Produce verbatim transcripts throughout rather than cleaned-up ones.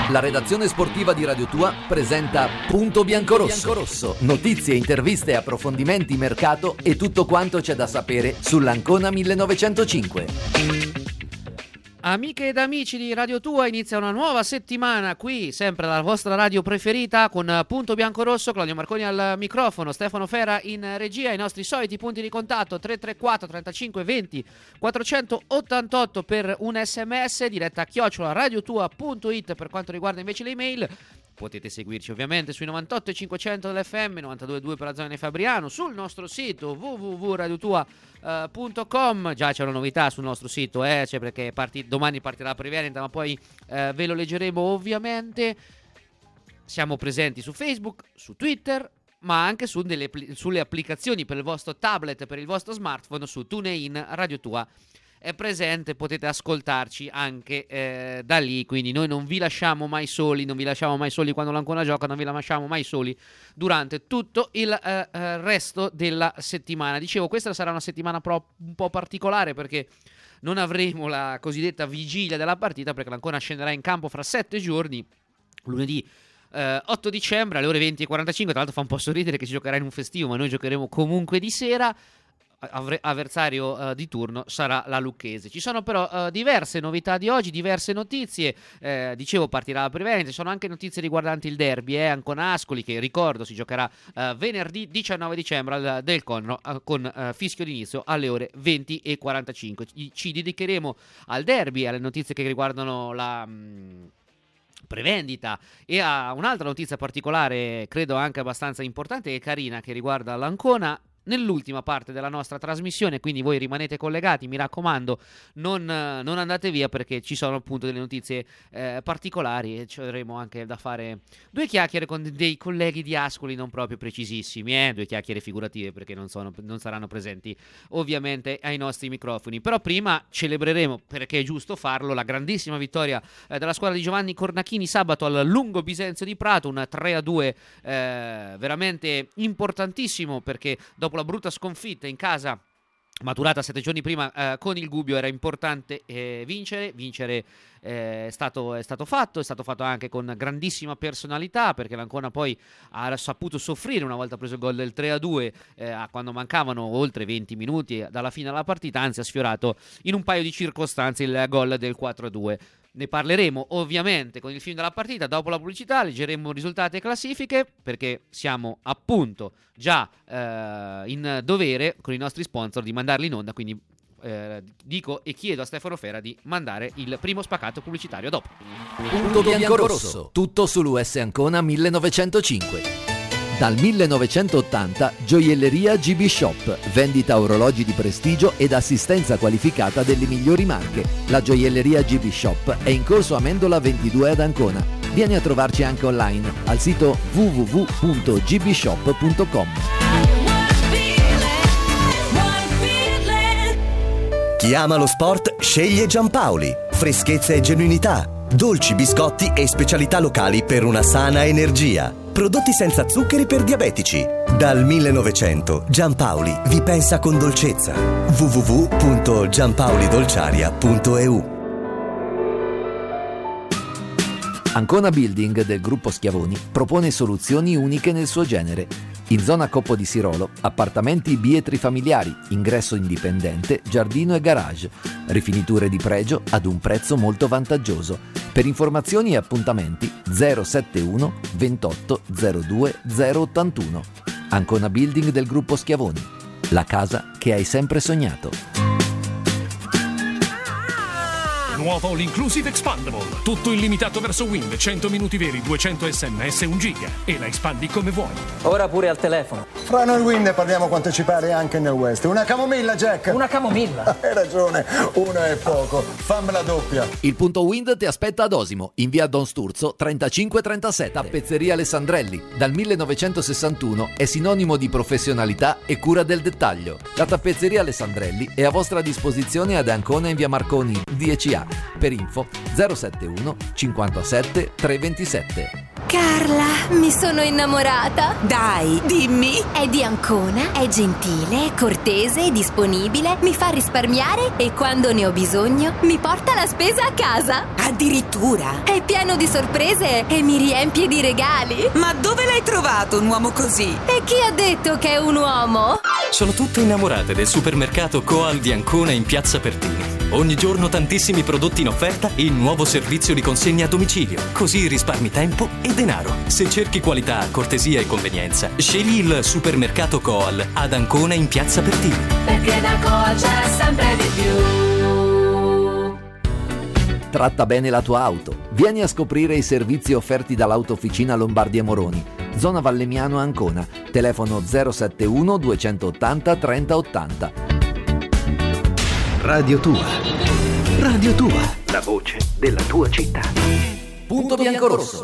La redazione sportiva di Radio Tua presenta Punto Biancorosso. Notizie, interviste, approfondimenti, mercato e tutto quanto c'è da sapere sull'Ancona millenovecentocinque. Amiche ed amici di Radio Tua, inizia una nuova settimana qui, sempre dalla vostra radio preferita, con Punto Biancorosso. Claudio Marconi al microfono, Stefano Fera in regia. I nostri soliti punti di contatto: tre tre quattro trentacinque venti quattrocentottantotto per un sms, diretta a chiocciola radiotua punto it per quanto riguarda invece le email. Potete seguirci ovviamente sui novantotto e cinquecento dell'F M, novantadue virgola due per la zona di Fabriano, sul nostro sito w w w punto radiotua punto com. Già c'è una novità sul nostro sito, eh, cioè perché parti, domani partirà la prevendita, ma poi eh, ve lo leggeremo ovviamente. Siamo presenti su Facebook, su Twitter, ma anche su delle, sulle applicazioni per il vostro tablet, per il vostro smartphone, su TuneIn. Radio Tua è presente, potete ascoltarci anche eh, da lì, quindi noi non vi lasciamo mai soli, non vi lasciamo mai soli quando l'Ancona gioca, non vi lasciamo mai soli durante tutto il eh, eh, resto della settimana. Dicevo, questa sarà una settimana pro- un po' particolare perché non avremo la cosiddetta vigilia della partita, perché l'Ancona scenderà in campo fra sette giorni, lunedì Uh, otto dicembre alle ore venti e quarantacinque. Tra l'altro fa un po' sorridere che si giocherà in un festivo, ma noi giocheremo comunque di sera. Avversario uh, di turno sarà la Lucchese. Ci sono però uh, diverse novità di oggi, diverse notizie. Eh, dicevo, partirà la prevendita. Ci sono anche notizie riguardanti il derby eh, Ancona-Ascoli, che ricordo si giocherà uh, venerdì diciannove dicembre al Del Conro uh, con uh, fischio d'inizio alle ore venti e quarantacinque. Ci, ci dedicheremo al derby, alle notizie che riguardano la mh, prevendita e a un'altra notizia particolare, credo anche abbastanza importante e carina, che riguarda l'Ancona nell'ultima parte della nostra trasmissione, quindi voi rimanete collegati, mi raccomando, non, non andate via, perché ci sono appunto delle notizie eh, particolari e ci avremo anche da fare due chiacchiere con dei colleghi di Ascoli non proprio precisissimi, eh? due chiacchiere figurative perché non, sono, non saranno presenti ovviamente ai nostri microfoni. Però prima celebreremo, perché è giusto farlo, la grandissima vittoria eh, della squadra di Giovanni Cornachini sabato al Lungo Bisenzio di Prato, un tre a due eh, veramente importantissimo, perché dopo la brutta sconfitta in casa maturata sette giorni prima eh, con il Gubbio era importante eh, vincere. Vincere eh, è, stato, è stato fatto, è stato fatto anche con grandissima personalità, perché l'Ancona poi ha saputo soffrire una volta preso il gol del tre a due eh, quando mancavano oltre venti minuti dalla fine della partita, anzi ha sfiorato in un paio di circostanze il gol del quattro a due. Ne parleremo ovviamente con il film della partita, dopo la pubblicità leggeremo risultati e classifiche, perché siamo appunto già eh, in dovere con i nostri sponsor di mandarli in onda, quindi eh, dico e chiedo a Stefano Fera di mandare il primo spaccato pubblicitario dopo. Punto Biancorosso, tutto sull'U S Ancona millenovecentocinque. Dal millenovecentottanta Gioielleria G B Shop, vendita orologi di prestigio ed assistenza qualificata delle migliori marche. La Gioielleria G B Shop è in corso Amendola ventidue ad Ancona. Vieni a trovarci anche online al sito w w w punto g b shop punto com. Chi ama lo sport sceglie Giampaoli. Freschezza e genuinità, dolci, biscotti e specialità locali per una sana energia. Prodotti senza zuccheri per diabetici. Dal millenovecento Giampaoli vi pensa con dolcezza. w w w punto giampaolidolciaria punto e u. Ancona Building del gruppo Schiavoni propone soluzioni uniche nel suo genere. In zona Coppo di Sirolo, appartamenti bietri familiari, ingresso indipendente, giardino e garage, rifiniture di pregio ad un prezzo molto vantaggioso. Per informazioni e appuntamenti zero sette uno ventotto zero due zero ottantuno. Ancona Building del gruppo Schiavoni, la casa che hai sempre sognato. Nuovo l'Inclusive Expandable, tutto illimitato verso Wind, cento minuti veri, duecento sms e un giga, e la espandi come vuoi. Ora pure al telefono. Fra noi Wind parliamo quanto ci pare anche nel West. Una camomilla, Jack? Una camomilla? Hai ragione, una è poco. Fammela doppia. Il punto Wind ti aspetta ad Osimo, in via Don Sturzo trentacinque trentasette. Tappezzeria Alessandrelli, dal millenovecentosessantuno è sinonimo di professionalità e cura del dettaglio. La tappezzeria Alessandrelli è a vostra disposizione ad Ancona in via Marconi dieci A. Per info zero sette uno cinquantasette trecentoventisette. Carla, mi sono innamorata. Dai, dimmi. È di Ancona, è gentile, cortese, disponibile, mi fa risparmiare e quando ne ho bisogno mi porta la spesa a casa. Addirittura. È pieno di sorprese e mi riempie di regali. Ma dove l'hai trovato un uomo così? E chi ha detto che è un uomo? Sono tutte innamorate del supermercato Coal di Ancona in Piazza Pertini. Ogni giorno tantissimi prodotti in offerta e il nuovo servizio di consegna a domicilio. Così risparmi tempo e denaro. Se cerchi qualità, cortesia e convenienza, scegli il supermercato Coal ad Ancona in Piazza Pertini. Perché da Coal c'è sempre di più. Tratta bene la tua auto. Vieni a scoprire i servizi offerti dall'Autofficina Lombardi e Moroni. Zona Vallemiano Ancona. Telefono zero sette uno due otto zero trenta ottanta. Radio Tua. Radio Tua. La voce della tua città. Punto biancorosso.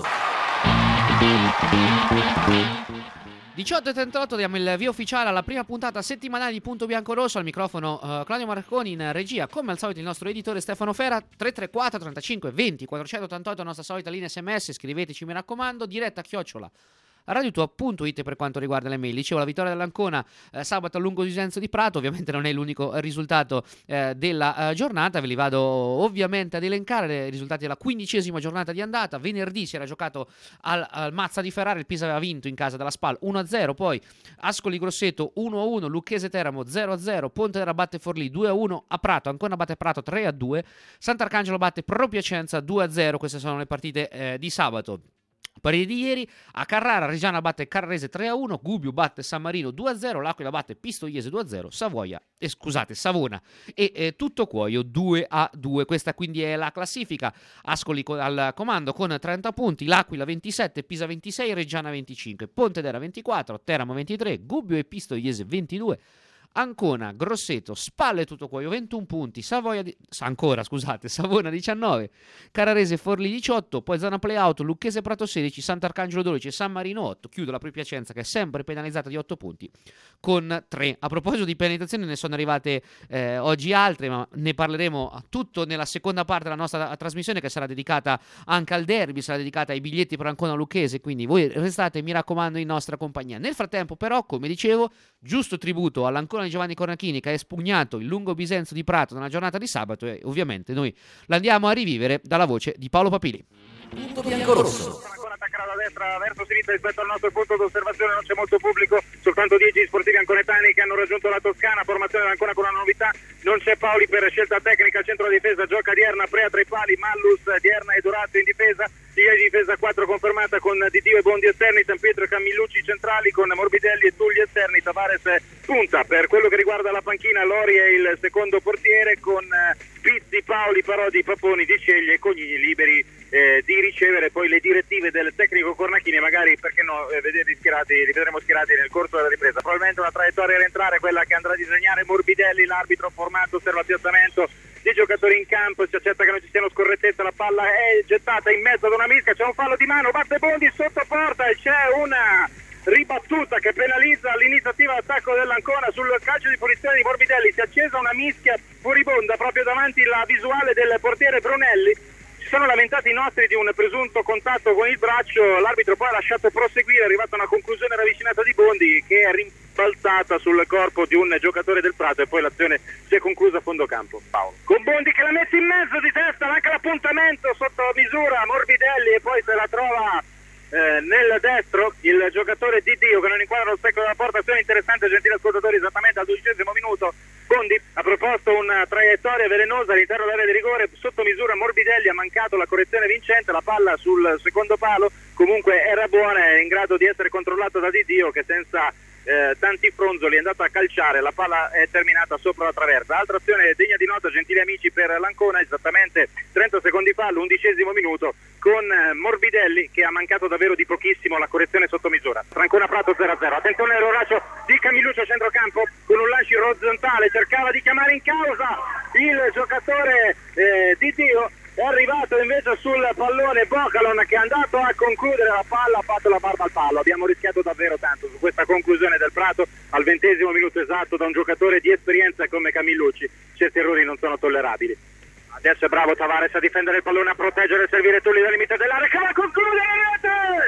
diciotto e trentotto diamo il via ufficiale alla prima puntata settimanale di Punto Biancorosso. Al microfono uh, Claudio Marconi, in regia come al solito il nostro editore Stefano Fera. Tre tre quattro trentacinque venti quattrocentottantotto, la nostra solita linea sms. Scriveteci, mi raccomando, diretta chiocciola radiotua punto it per quanto riguarda le mail. Dicevo, la vittoria dell'Ancona eh, sabato a Lungo Disenzo di Prato. Ovviamente non è l'unico risultato eh, della eh, giornata. Ve li vado ovviamente ad elencare. I risultati della quindicesima giornata di andata. Venerdì si era giocato al, al Mazza di Ferrara. Il Pisa aveva vinto in casa della Spal uno a zero. Poi Ascoli Grosseto uno a uno, Lucchese Teramo zero a zero, Pontedera batte Forlì due a uno, a Prato Ancona batte Prato tre a due, Sant'Arcangelo batte Pro Piacenza due a zero. Queste sono le partite eh, di sabato. Partite di ieri: a Carrara Reggiana batte Carrarese tre a uno, Gubbio batte San Marino due a zero, L'Aquila batte Pistoiese due a zero, Savoia, eh, scusate, Savona e eh, Tuttocuoio due a due. Questa quindi è la classifica. Ascoli co- al comando con trenta punti, L'Aquila ventisette, Pisa ventisei, Reggiana venticinque, Pontedera ventiquattro, Teramo ventitré, Gubbio e Pistoiese ventidue. Ancona, Grosseto, Spalle e Tuttocuoio ventuno punti, Savoia di... ancora scusate, Savona diciannove, Carrarese Forlì diciotto, poi zona playout Lucchese Prato sedici, Sant'Arcangelo dodici, San Marino otto. Chiude la Pro Piacenza che è sempre penalizzata di otto punti con tre. A proposito di penalizzazioni, ne sono arrivate eh, oggi altre, ma ne parleremo tutto nella seconda parte della nostra trasmissione, che sarà dedicata anche al derby, sarà dedicata ai biglietti per Ancona Lucchese, quindi voi restate, mi raccomando, in nostra compagnia. Nel frattempo però, come dicevo, giusto tributo all'Ancona di Giovanni Cornachini, che ha espugnato il Lungo Bisenzo di Prato nella giornata di sabato, e ovviamente noi l'andiamo a rivivere dalla voce di Paolo Papili. Punto biancorosso. Ancora attaccare da destra verso sinistra rispetto al nostro punto d'osservazione, non c'è molto pubblico, soltanto dieci sportivi anconetani che hanno raggiunto la Toscana. Formazione dell'Ancona con una novità: non c'è Paoli per scelta tecnica al centro della difesa, gioca Dierna, Prea tra i pali, Mallus, Dierna e Dorazio in difesa, linea di difesa quattro confermata con Didio e Bondi esterni, San Pietro e Camillucci centrali, con Morbidelli e Tulli esterni, Tavares punta. Per quello che riguarda la panchina, Lori è il secondo portiere, con Pizzi, Paoli, Parodi, Paponi, Di Ceglie e Cognini liberi eh, di ricevere poi le direttive del tecnico Cornachini, magari perché no eh, vederli schierati, li vedremo schierati nel corso della ripresa. Probabilmente una traiettoria a rientrare, quella che andrà a disegnare Morbidelli. L'arbitro formato osserva il piazzamento dei giocatori in campo, si accetta che non ci siano scorrettezze, la palla è gettata in mezzo ad una mischia, c'è un fallo di mano, batte Bondi sotto porta e c'è una ribattuta che penalizza l'iniziativa d'attacco dell'Ancona. Sul calcio di punizione di Morbidelli si è accesa una mischia furibonda proprio davanti la visuale del portiere Brunelli. Si sono lamentati i nostri di un presunto contatto con il braccio, l'arbitro poi ha lasciato proseguire, è arrivata a una conclusione ravvicinata di Bondi che è rimbalzata sul corpo di un giocatore del Prato e poi l'azione si è conclusa a fondo campo. Paolo. Con Bondi che la mette in mezzo di testa, anche l'appuntamento sotto misura Morbidelli, e poi se la trova Eh, nel destro il giocatore di Dio che non inquadra lo specchio della porta. Azione interessante, gentili ascoltatori, esattamente al dodicesimo minuto Bondi ha proposto una traiettoria velenosa all'interno dell'area di rigore, sotto misura Morbidelli ha mancato la correzione vincente, la palla sul secondo palo comunque era buona, è in grado di essere controllata da Di Dio che senza Eh, tanti fronzoli è andato a calciare, la palla è terminata sopra la traversa. Altra azione degna di nota, gentili amici, per l'Ancona, esattamente trenta secondi fa all'undicesimo minuto, con eh, Morbidelli che ha mancato davvero di pochissimo la correzione sotto misura. Ancona Prato zero a zero. Attenzione all'oraccio di Camilluccio a centrocampo con un lancio orizzontale, cercava di chiamare in causa il giocatore eh, di Dio. È arrivato invece sul pallone Bocalon che è andato a concludere la palla, ha fatto la barba al palo. Abbiamo rischiato davvero tanto su questa conclusione del Prato al ventesimo minuto esatto da un giocatore di esperienza come Camillucci. Certi errori non sono tollerabili. Adesso è bravo Tavares a difendere il pallone, a proteggere e servire Tulli dal limite dell'area che va a concludere la rete!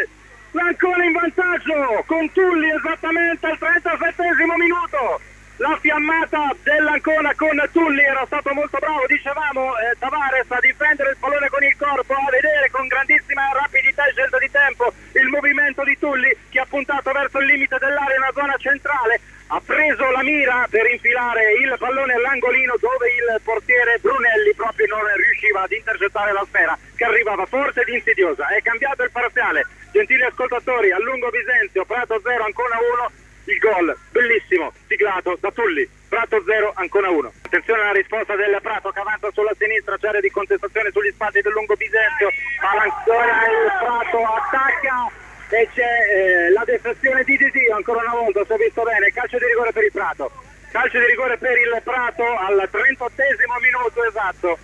l'Ancona in vantaggio con Tulli esattamente al trentasettesimo minuto. La fiammata dell'Ancona con Tulli era stato molto bravo, dicevamo, eh, Tavares a difendere il pallone con il corpo, a vedere con grandissima rapidità e scelta di tempo il movimento di Tulli, che ha puntato verso il limite dell'area, una zona centrale, ha preso la mira per infilare il pallone all'angolino dove il portiere Brunelli proprio non riusciva ad intercettare la sfera che arrivava forte ed insidiosa. È cambiato il parziale, gentili ascoltatori, a Lungo Bisenzio, Prato zero, Ancona uno. Il gol, bellissimo, siglato da Tulli. Prato zero, Ancona uno. Attenzione alla risposta del Prato che avanza sulla sinistra, c'è area di contestazione sugli spalti del Lungo Bisenzio, ma ancora il Prato attacca e c'è eh, la defezione di Didi, ancora una volta, si è visto bene, calcio di rigore per il Prato. Calcio di rigore per il Prato al trentottesimo minuto esatto.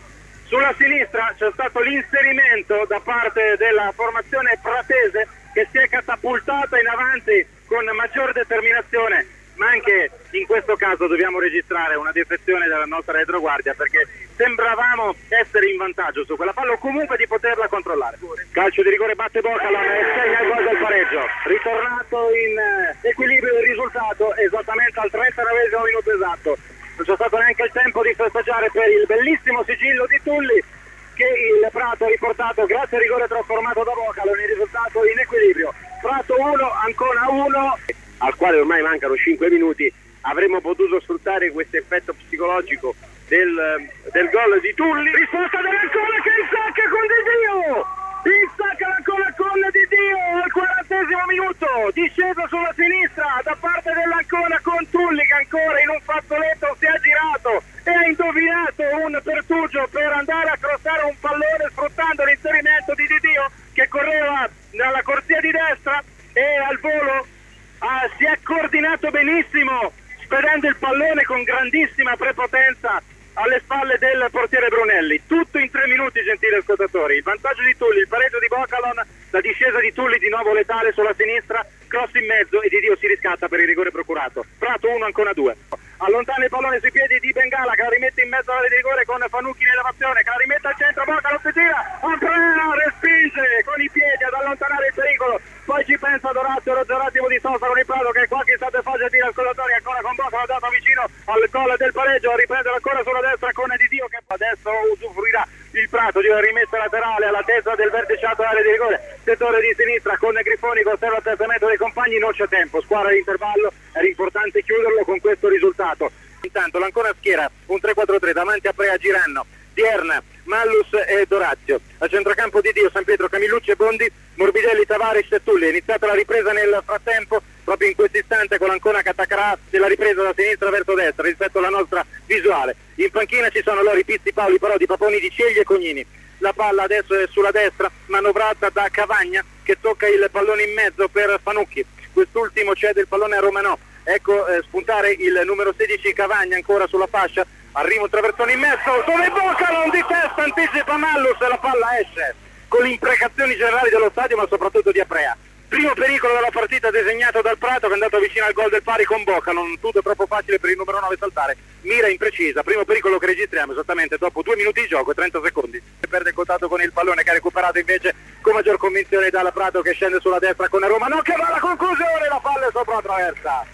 Sulla sinistra c'è stato l'inserimento da parte della formazione pratese che si è catapultata in avanti con maggior determinazione, ma anche in questo caso dobbiamo registrare una defezione della nostra retroguardia perché sembravamo essere in vantaggio su quella palla o comunque di poterla controllare. Calcio di rigore, batte Bocalon e segna il gol del pareggio, ritornato in eh, equilibrio del risultato esattamente al trentanovesimo minuto esatto. Non c'è stato neanche il tempo di festeggiare per il bellissimo sigillo di Tulli che il Prato ha riportato grazie al rigore trasformato da Bocalon, il risultato in equilibrio. Prato uno, Ancona uno, al quale ormai mancano cinque minuti. Avremmo potuto sfruttare questo effetto psicologico del, del gol di Tulli. Risposta dell'Ancona che insacca con Di Dio! Insacca l'Ancona con Di Dio al quarantesimo minuto. Disceso sulla sinistra da parte dell'Ancona con Tulli che ancora in un fazzoletto si è girato e ha indovinato un pertugio per andare a crossare un pallone sfruttando l'inserimento di Di Dio che correva dalla corsia di destra e al volo ah, si è coordinato benissimo spedendo il pallone con grandissima prepotenza alle spalle del portiere Brunelli. Tutto in tre minuti, gentili ascoltatori. Il vantaggio di Tulli, il pareggio di Bocalon, la discesa di Tulli di nuovo letale sulla sinistra, cross in mezzo e Di Dio si riscatta per il rigore procurato. Prato uno, Ancona due. Allontana il pallone sui piedi di Bengala che la rimette in mezzo all'area di rigore con Fanucchi in elevazione, che la rimette al centro, Bocalon si tira, Andrea respinge con i piedi ad allontanare il pericolo. Poi ci pensa Dorazio Rogeratimo di Sosa con il Prato che qualche istante fa gentile ascoltatori ancora con Bocalon dato vicino al gol del pareggio, a riprendere ancora sulla destra con Di Dio che adesso usufruirà il Prato di una rimessa laterale alla destra del verticiato area di rigore, settore di sinistra con Grifoni che osserva il testamento dei compagni, non c'è tempo, squadra d'intervallo, era importante chiuderlo con questo risultato. Intanto l'Ancona schiera un tre quattro tre davanti a Prea, Giranno, Dierna, Mallus e Dorazio. A centrocampo Di Dio, San Pietro, Camillucci e Bondi, Morbidelli, Tavares e Tulli. È iniziata la ripresa nel frattempo, proprio in questo istante con l'Ancona che attaccherà della ripresa da sinistra verso destra rispetto alla nostra visuale. In panchina ci sono Lori, Pizzi, Paoli, Parodi, Paponi, Di Cegli e Cognini. La palla adesso è sulla destra, manovrata da Cavagna che tocca il pallone in mezzo per Fanucchi. Quest'ultimo cede il pallone a Romanò. Ecco eh, spuntare il numero sedici Cavagna ancora sulla fascia. Arriva un traversone in mezzo dove Bocalon di testa anticipa Mallus e la palla esce con le imprecazioni generali dello stadio ma soprattutto di Aprea. Primo pericolo della partita disegnato dal Prato che è andato vicino al gol del pari con Bocalon, tutto è troppo facile per il numero nove saltare, mira imprecisa, primo pericolo che registriamo esattamente dopo due minuti di gioco e trenta secondi. Perde il contatto con il pallone che ha recuperato invece con maggior convinzione dalla Prato che scende sulla destra con Roma, no che va alla conclusione, la palla è sopra la traversa.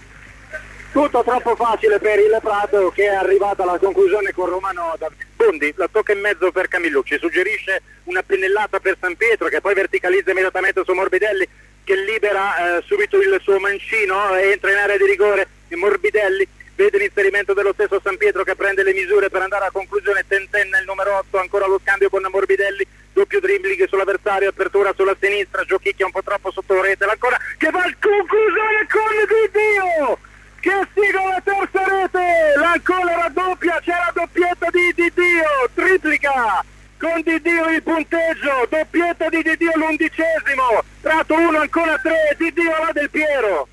Tutto troppo facile per il Prato che è arrivata alla conclusione con Romano. Bondi la tocca in mezzo per Camillucci, suggerisce una pennellata per San Pietro che poi verticalizza immediatamente su Morbidelli che libera eh, subito il suo mancino e entra in area di rigore e Morbidelli vede l'inserimento dello stesso San Pietro che prende le misure per andare a conclusione. Tentenna il numero otto, ancora lo scambio con Morbidelli, doppio dribbling sull'avversario, apertura sulla sinistra, giochicchia un po' troppo sotto rete, ancora che va a conclusione con Di Dio che siga la terza rete, l'Ancona raddoppia, c'è la doppietta di Di Dio, triplica con Di Dio il punteggio, doppietta di Di Dio l'undicesimo, Prato uno, Ancona tre, Di Dio là del Piero.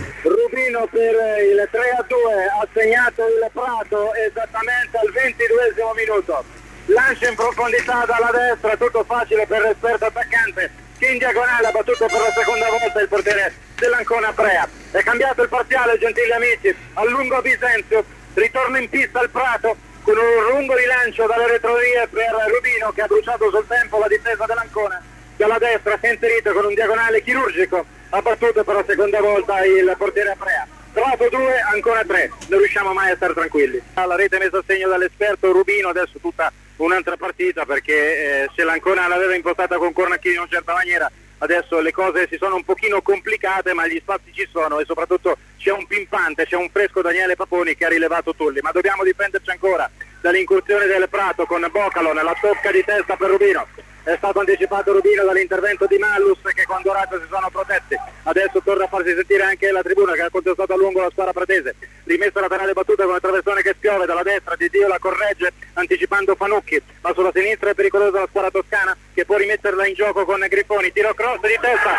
Rubino per il tre a due, ha segnato il Prato esattamente al ventiduesimo minuto. Lancia in profondità dalla destra, tutto facile per l'esperto attaccante che in diagonale ha battuto per la seconda volta il portiere dell'Ancona Prea. È cambiato il parziale, gentili amici, a Lungo Bisenzio, ritorna in pista il Prato con un lungo rilancio dalle retrovie per Rubino che ha bruciato sul tempo la difesa dell'Ancona. dalla destra si è inserito con un diagonale chirurgico, ha battuto per la seconda volta il portiere Aprea. Prato due, ancora tre, non riusciamo mai a stare tranquilli. La rete messa a segno dall'esperto Rubino, adesso tutta un'altra partita perché eh, se l'Ancona l'aveva impostata con Cornacchini in una certa maniera, adesso le cose si sono un pochino complicate, ma gli spazi ci sono e soprattutto c'è un pimpante, c'è un fresco Daniele Paponi che ha rilevato Tulli, ma dobbiamo difenderci ancora dall'incursione del Prato con Bocalon, la tocca di testa per Rubino. È stato anticipato Rubino dall'intervento di Mallus che con Dorato si sono protetti, adesso torna a farsi sentire anche la tribuna che ha contestato a lungo la squadra pratese, rimessa laterale battuta con la traversone che spiove dalla destra, Di Dio la corregge anticipando Fanucchi, ma sulla sinistra è pericolosa la squadra toscana che può rimetterla in gioco con Griffoni, tiro cross di testa,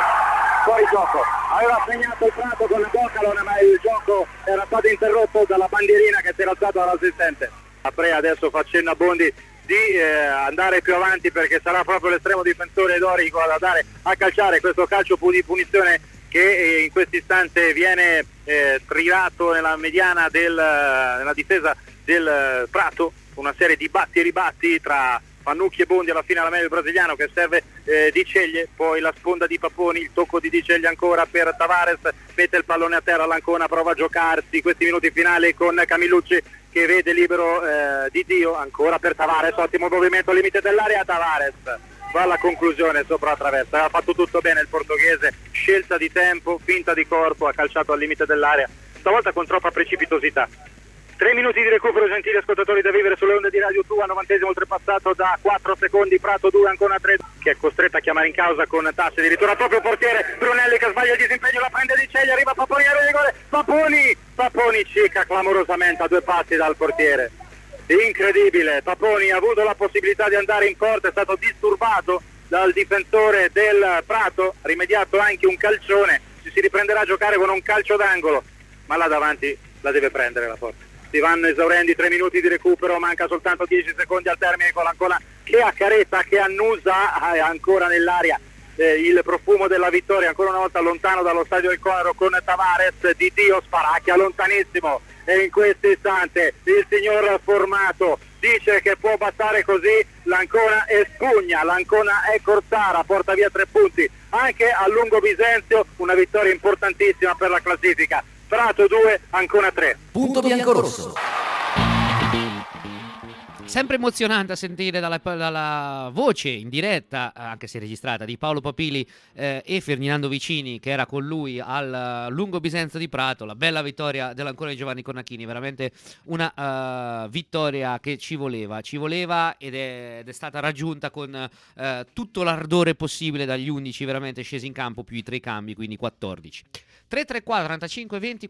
fuori gioco, aveva segnato il Prato con Bocalon ma il gioco era stato interrotto dalla bandierina che si era alzata dall'assistente. Aprea adesso fa cenno a Bondi di eh, andare più avanti perché sarà proprio l'estremo difensore dorico ad andare a calciare questo calcio di punizione che eh, in questo istante viene eh, trilato nella mediana del, nella difesa del Prato, una serie di batti e ribatti tra Fannucchi e Bondi, alla fine alla meglio brasiliano che serve eh, Di Ceglie, poi la sponda di Paponi, il tocco di Di Ceglie ancora per Tavares, mette il pallone a terra, l'Ancona prova a giocarsi questi minuti finali con Camillucci che vede libero eh, Di Dio, ancora per Tavares, ottimo movimento al limite dell'area, Tavares va alla conclusione sopra la traversa, ha fatto tutto bene il portoghese, scelta di tempo, finta di corpo, ha calciato al limite dell'area, stavolta con troppa precipitosità. Tre minuti di recupero, gentili ascoltatori, da vivere sulle onde di Radio Tua, novantesimo oltrepassato da quattro secondi, Prato due, Ancona tre, che è costretto a chiamare in causa con Tassi, addirittura proprio portiere Brunelli che sbaglia il disimpegno, la prende Di Ceglie, arriva Paponi, arriva di gol, Paponi, Paponi cicca clamorosamente a due passi dal portiere, incredibile, Paponi ha avuto la possibilità di andare in porta, è stato disturbato dal difensore del Prato, rimediato anche un calcione, si, si riprenderà a giocare con un calcio d'angolo, ma là davanti la deve prendere la porta. Si vanno esaurendo i tre minuti di recupero, manca soltanto dieci secondi al termine con l'Ancona che accarezza, che annusa eh, ancora nell'aria eh, il profumo della vittoria, ancora una volta lontano dallo stadio del Conero con Tavares, Di Dio sparacchia lontanissimo e in questo istante il signor Formato dice che può bastare così, l'Ancona espugna, l'Ancona è Cortara, porta via tre punti anche a Lungo Bisenzio, una vittoria importantissima per la classifica. Prato due, Ancona tre. Punto biancorosso. Sempre emozionante a sentire dalla, dalla voce in diretta, anche se registrata, di Paolo Papili eh, e Ferdinando Vicini, che era con lui al Lungo Bisenzio di Prato, la bella vittoria dell'Ancona di Giovanni Cornacchini, veramente una uh, vittoria che ci voleva, ci voleva ed è, ed è stata raggiunta con uh, tutto l'ardore possibile dagli undici veramente scesi in campo, più i tre cambi, quindi quattordici. tre tre quattro trentacinque venti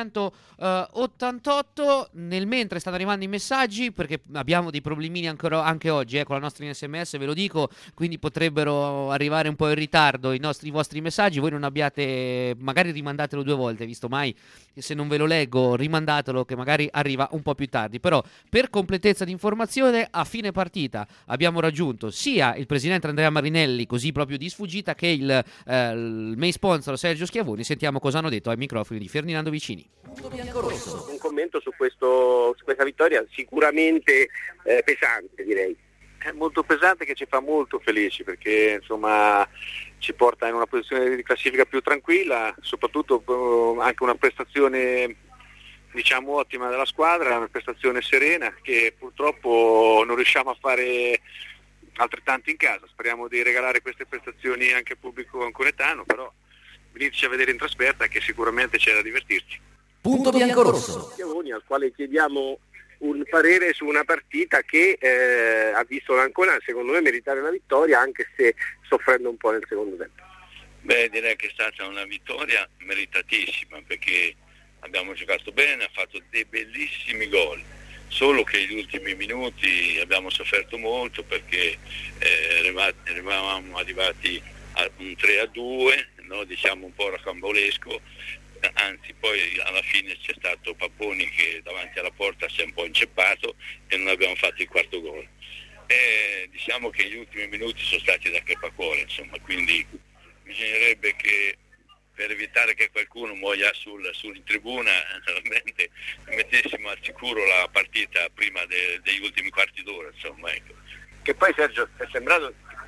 quattrocentottantotto. Nel mentre stanno arrivando i messaggi, perché abbiamo dei problemini ancora, anche oggi eh, con la nostra S M S, ve lo dico, quindi potrebbero arrivare un po' in ritardo i, nostri, i vostri messaggi. Voi non abbiate, magari rimandatelo due volte, visto mai se non ve lo leggo rimandatelo che magari arriva un po' più tardi. Però per completezza di informazione, a fine partita abbiamo raggiunto sia il presidente Andrea Marinelli, così proprio di sfuggita, che il, eh, il main sponsor Sergio Schiavoni. Sentiamo cosa hanno detto ai microfoni di Ferdinando Vicini. Un commento su, questo, su questa vittoria sicuramente eh, pesante, direi. È molto pesante, che ci fa molto felici perché insomma ci porta in una posizione di classifica più tranquilla, soprattutto eh, anche una prestazione diciamo ottima della squadra, una prestazione serena che purtroppo non riusciamo a fare altrettanto in casa. Speriamo di regalare queste prestazioni anche al pubblico anconetano, però venirci a vedere in trasferta che sicuramente c'è da divertirci. Punto biancorosso. Al quale chiediamo un parere su una partita che eh, ha visto l'Ancona secondo me meritare una vittoria, anche se soffrendo un po' nel secondo tempo. Beh, direi che è stata una vittoria meritatissima perché abbiamo giocato bene, ha fatto dei bellissimi gol, solo che negli ultimi minuti abbiamo sofferto molto perché eh, eravamo arrivati a un tre a due, no? Diciamo un po' rocambolesco, anzi poi alla fine c'è stato Paponi che davanti alla porta si è un po' inceppato e non abbiamo fatto il quarto gol. E diciamo che gli ultimi minuti sono stati da crepacuore, insomma, quindi bisognerebbe che per evitare che qualcuno muoia sul, sul in tribuna naturalmente mettessimo al sicuro la partita prima de, degli ultimi quarti d'ora, insomma, ecco. Che poi Sergio è sembrato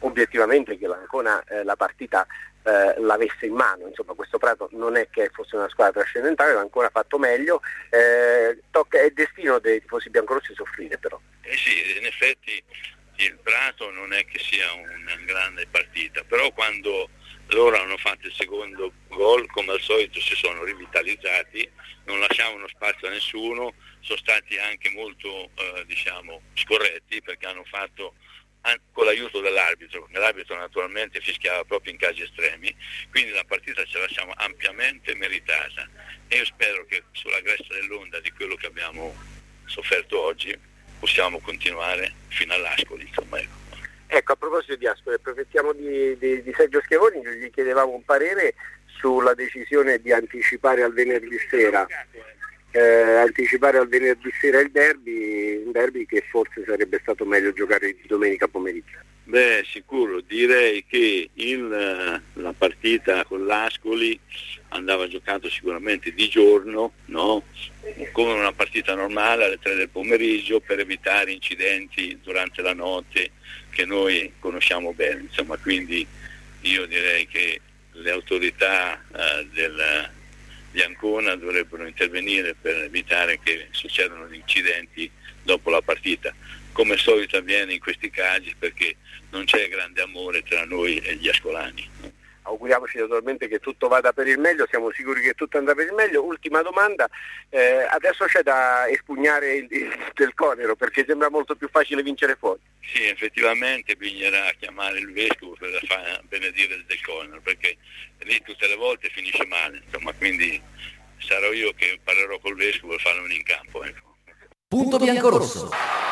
obiettivamente che l'Ancona eh, la partita eh, l'avesse in mano. Insomma, questo Prato non è che fosse una squadra trascendentale, l'Ancona ha fatto meglio, eh, tocca, è destino dei tifosi biancorossi soffrire però. Eh sì, in effetti il Prato non è che sia una grande partita, però quando loro hanno fatto il secondo gol, come al solito si sono rivitalizzati, non lasciavano spazio a nessuno, sono stati anche molto eh, diciamo scorretti, perché hanno fatto con l'aiuto dell'arbitro, l'arbitro naturalmente fischiava proprio in casi estremi, quindi la partita ce la siamo ampiamente meritata e io spero che sulla cresta dell'onda di quello che abbiamo sofferto oggi possiamo continuare fino all'Ascoli, insomma. Ecco. Ecco, a proposito di Ascoli, approfittiamo di, di, di Sergio Schiavoni, gli chiedevamo un parere sulla decisione di anticipare al venerdì sera eh, anticipare al venerdì sera il derby, un derby che forse sarebbe stato meglio giocare di domenica pomeriggio. Beh, sicuro, direi che il, la partita con l'Ascoli andava giocato sicuramente di giorno, no? Come una partita normale alle tre del pomeriggio, per evitare incidenti durante la notte che noi conosciamo bene, insomma, quindi io direi che le autorità eh, del, di Ancona dovrebbero intervenire per evitare che succedano incidenti dopo la partita, come al solito avviene in questi casi, perché non c'è grande amore tra noi e gli ascolani. Auguriamoci naturalmente che tutto vada per il meglio, siamo sicuri che tutto andrà per il meglio. Ultima domanda, eh, adesso c'è da espugnare il, il del Conero, perché sembra molto più facile vincere fuori. Sì, effettivamente bisognerà chiamare il vescovo per far benedire il del Conero, perché lì tutte le volte finisce male, insomma, quindi sarò io che parlerò col vescovo e farlo in campo. Ecco. Punto bianco-rosso.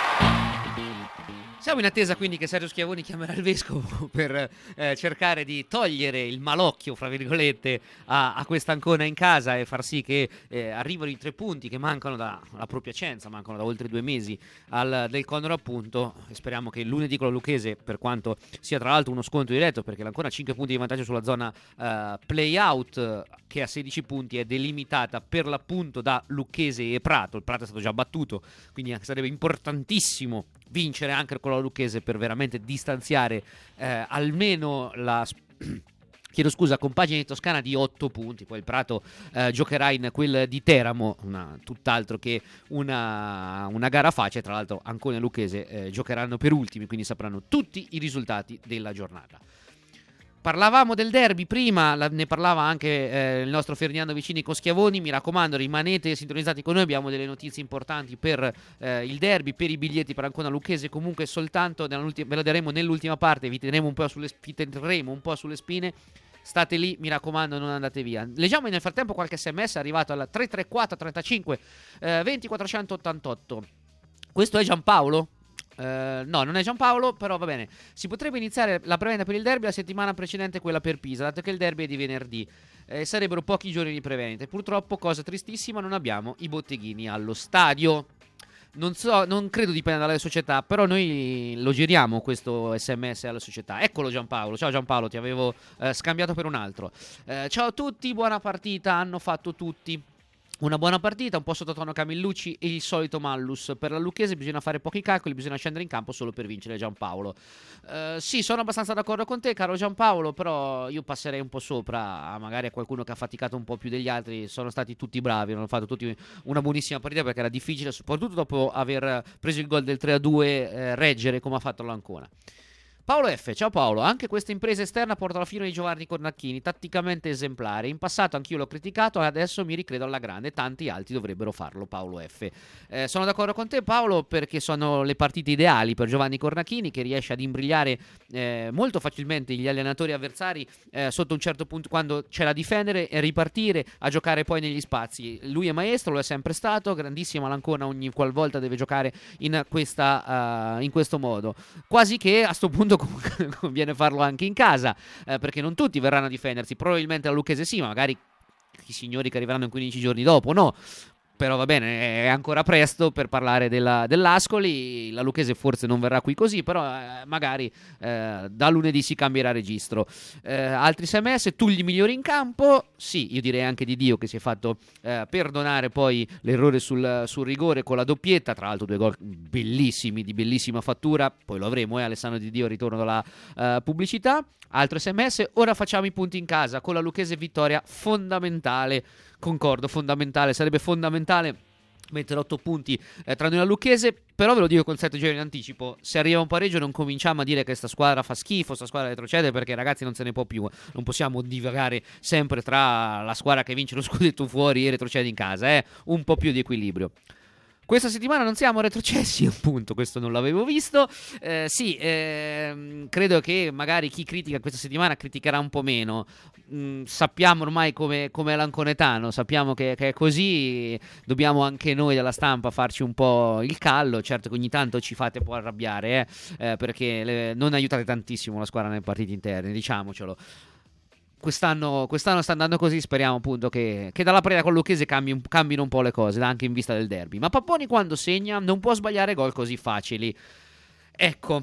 Siamo in attesa quindi che Sergio Schiavoni chiamerà il vescovo per eh, cercare di togliere il malocchio, fra virgolette, a, a questa Ancona in casa e far sì che eh, arrivino i tre punti che mancano da la propria Piacenza, mancano da oltre due mesi al del Conero appunto, e speriamo che lunedì con la Lucchese, per quanto sia tra l'altro uno scontro diretto, perché l'Ancona ha cinque punti di vantaggio sulla zona uh, play-out, che a sedici punti è delimitata per l'appunto da Lucchese e Prato. Il Prato è stato già battuto, quindi sarebbe importantissimo vincere anche con la Lucchese per veramente distanziare eh, almeno la chiedo scusa compagine di Toscana di otto punti. Poi il Prato eh, giocherà in quel di Teramo, una, tutt'altro che una, una gara facile. Tra l'altro Ancona e Lucchese eh, giocheranno per ultimi, quindi sapranno tutti i risultati della giornata. Parlavamo del derby prima, la, ne parlava anche eh, il nostro Ferdinando Vicini con Schiavoni. Mi raccomando, rimanete sintonizzati con noi, abbiamo delle notizie importanti per eh, il derby, per i biglietti per Ancona Lucchese. Comunque soltanto ve lo daremo nell'ultima parte, vi teneremo un po' sulle, vi terremo un po' sulle spine. State lì, mi raccomando, non andate via. Leggiamo nel frattempo qualche sms arrivato al tre tre quattro trentacinque eh, venti quattrocentottantotto. Questo è Giampaolo? Uh, no, non è Giampaolo, però va bene. Si potrebbe iniziare la preventa per il derby la settimana precedente quella per Pisa, dato che il derby è di venerdì. Eh, sarebbero pochi giorni di preventa. Purtroppo, cosa tristissima, non abbiamo i botteghini allo stadio. Non so, non credo dipenda dalle società, però noi lo giriamo questo sms alla società. Eccolo Giampaolo. Ciao Giampaolo, ti avevo eh, scambiato per un altro. Eh, ciao a tutti, buona partita, hanno fatto tutti una buona partita, un po' sottotono Camillucci e il solito Mallus. Per la Lucchese bisogna fare pochi calcoli, bisogna scendere in campo solo per vincere. Giampaolo. Uh, sì, sono abbastanza d'accordo con te, caro Giampaolo, però io passerei un po' sopra a magari a qualcuno che ha faticato un po' più degli altri. Sono stati tutti bravi, hanno fatto tutti una buonissima partita, perché era difficile, soprattutto dopo aver preso il gol del tre a due, eh, reggere come ha fatto l'Ancona. Paolo F, ciao Paolo, anche questa impresa esterna porta alla fine di Giovanni Cornacchini, tatticamente esemplare. In passato anch'io l'ho criticato e adesso mi ricredo alla grande, tanti altri dovrebbero farlo. Paolo F. Eh, sono d'accordo con te Paolo, perché sono le partite ideali per Giovanni Cornacchini, che riesce ad imbrigliare eh, molto facilmente gli allenatori avversari eh, sotto un certo punto, quando c'è da difendere e ripartire a giocare poi negli spazi. Lui è maestro, lo è sempre stato, grandissima l'Ancona ogni qualvolta deve giocare in, questa, uh, in questo modo, quasi che a sto punto conviene farlo anche in casa, eh, perché non tutti verranno a difendersi. Probabilmente la Lucchese sì, ma magari i signori che arriveranno in quindici giorni dopo no. però va bene, è ancora presto per parlare della, dell'Ascoli. La Lucchese forse non verrà qui così, però eh, magari eh, da lunedì si cambierà registro. Eh, altri S M S, tu gli migliori in campo? Sì, io direi anche di Dio, che si è fatto eh, perdonare poi l'errore sul, sul rigore con la doppietta, tra l'altro due gol bellissimi, di bellissima fattura, poi lo avremo, eh, Alessandro Di Dio, ritorno dalla uh, pubblicità. Altro S M S, ora facciamo i punti in casa, con la Lucchese vittoria fondamentale. Concordo, fondamentale, sarebbe fondamentale mettere otto punti eh, tra noi e la Lucchese, però ve lo dico con sette giorni in anticipo, se arriva un pareggio non cominciamo a dire che sta squadra fa schifo, sta squadra retrocede, perché ragazzi non se ne può più, non possiamo divagare sempre tra la squadra che vince lo scudetto fuori e retrocede in casa, eh? Un po' più di equilibrio. Questa settimana non siamo retrocessi, appunto, questo non l'avevo visto. Eh, sì, eh, credo che magari chi critica questa settimana criticherà un po' meno. Mm, sappiamo ormai come è l'anconetano, sappiamo che, che è così, dobbiamo anche noi della stampa farci un po' il callo. Certo che ogni tanto ci fate un po' arrabbiare, eh, eh, perché le, non aiutate tantissimo la squadra nei partiti interni, diciamocelo. Quest'anno, quest'anno sta andando così, speriamo appunto che, che dalla partita con Lucchese cambi, cambino un po' le cose, anche in vista del derby. Ma Papponi quando segna non può sbagliare gol così facili. Ecco,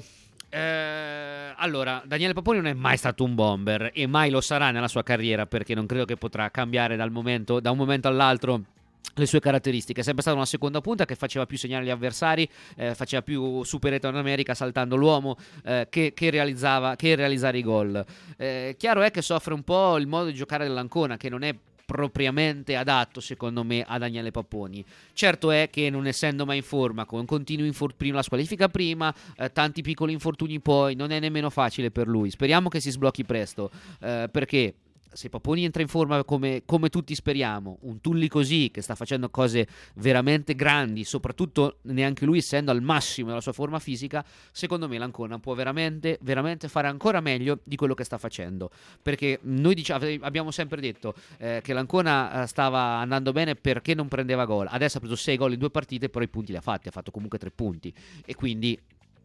eh, allora, Daniele Papponi non è mai stato un bomber e mai lo sarà nella sua carriera, perché non credo che potrà cambiare dal momento, da un momento all'altro le sue caratteristiche. È sempre stata una seconda punta che faceva più segnare gli avversari, eh, faceva più superetto in America saltando l'uomo, eh, che, che, realizzava, che realizzare i gol. Eh, chiaro è che soffre un po' il modo di giocare dell'Ancona, che non è propriamente adatto secondo me a Daniele Papponi. Certo è che non essendo mai in forma, con continui infortuni, la squalifica prima, eh, tanti piccoli infortuni poi, non è nemmeno facile per lui. Speriamo che si sblocchi presto, eh, perché se Papponi entra in forma come, come tutti speriamo, un Tulli così che sta facendo cose veramente grandi, soprattutto neanche lui essendo al massimo della sua forma fisica, secondo me l'Ancona può veramente, veramente fare ancora meglio di quello che sta facendo, perché noi diciamo, abbiamo sempre detto eh, che l'Ancona stava andando bene perché non prendeva gol. Adesso ha preso sei gol in due partite, però i punti li ha fatti, ha fatto comunque tre punti e quindi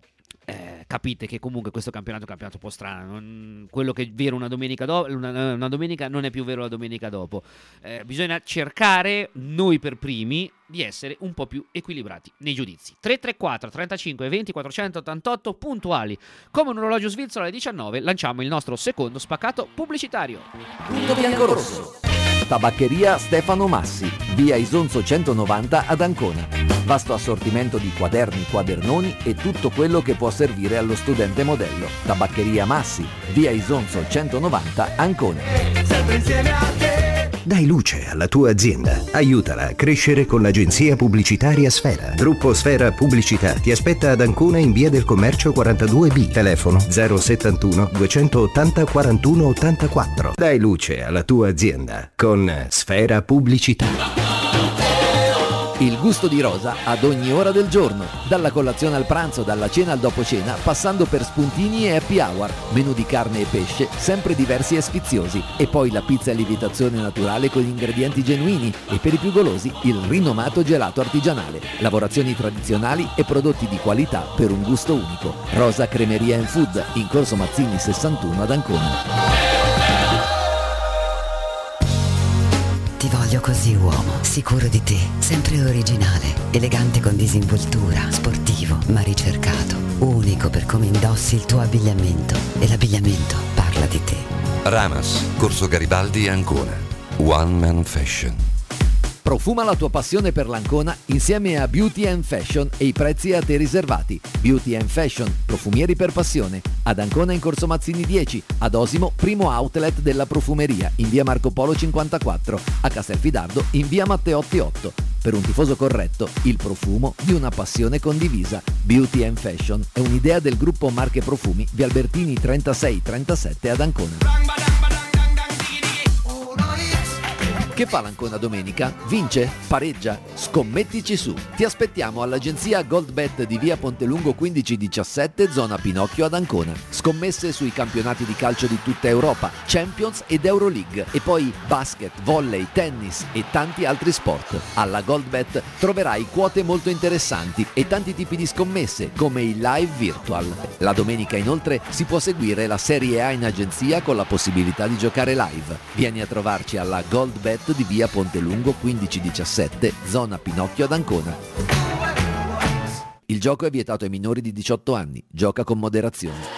Eh, capite che comunque questo campionato è un campionato un po' strano, non, quello che è vero una domenica, do, una, una domenica non è più vero la domenica dopo. Eh, bisogna cercare noi per primi di essere un po' più equilibrati nei giudizi. Tre tre quattro trentacinque venti quattrocentottantotto puntuali come un orologio svizzero alle diciannove lanciamo il nostro secondo spaccato pubblicitario. Punto bianco-rosso. Tabaccheria Stefano Massi, via Isonzo centonovanta ad Ancona. Vasto assortimento di quaderni, quadernoni e tutto quello che può servire allo studente modello. Tabaccheria Massi, via Isonzo centonovanta, Ancona. Sempre insieme a te. Dai luce alla tua azienda. Aiutala a crescere con l'agenzia pubblicitaria Sfera. Gruppo Sfera Pubblicità ti aspetta ad Ancona in via del Commercio quarantadue B. Telefono zero settantuno duecentottanta quarantuno ottantaquattro. Dai luce alla tua azienda con Sfera Pubblicità. Il gusto di Rosa ad ogni ora del giorno, dalla colazione al pranzo, dalla cena al dopo cena, passando per spuntini e happy hour, menù di carne e pesce, sempre diversi e sfiziosi, e poi la pizza a lievitazione naturale con ingredienti genuini e per i più golosi il rinomato gelato artigianale, lavorazioni tradizionali e prodotti di qualità per un gusto unico. Rosa Cremeria and Food, in Corso Mazzini sessantuno ad Ancona. Ti voglio così uomo, sicuro di te, sempre originale, elegante con disinvoltura, sportivo ma ricercato, unico per come indossi il tuo abbigliamento e l'abbigliamento parla di te. Ramas, Corso Garibaldi, Ancona. One Man Fashion. Profuma la tua passione per l'Ancona insieme a Beauty and Fashion e i prezzi a te riservati. Beauty and Fashion, profumieri per passione. Ad Ancona in Corso Mazzini dieci, ad Osimo primo outlet della profumeria in via Marco Polo cinquantaquattro, a Castelfidardo in via Matteotti otto. Per un tifoso corretto, il profumo di una passione condivisa. Beauty and Fashion è un'idea del gruppo Marche Profumi via Albertini trentasei trentasette ad Ancona. Che fa l'Ancona domenica? Vince? Pareggia? Scommettici su! Ti aspettiamo all'agenzia Goldbet di via Pontelungo quindici diciassette, zona Pinocchio ad Ancona. Scommesse sui campionati di calcio di tutta Europa, Champions ed Euroleague, e poi basket, volley, tennis e tanti altri sport. Alla Goldbet troverai quote molto interessanti e tanti tipi di scommesse, come il live virtual. La domenica inoltre si può seguire la Serie A in agenzia con la possibilità di giocare live. Vieni a trovarci alla Goldbet Net di via Pontelungo quindici diciassette, zona Pinocchio ad Ancona. Il gioco è vietato ai minori di diciotto anni, gioca con moderazione.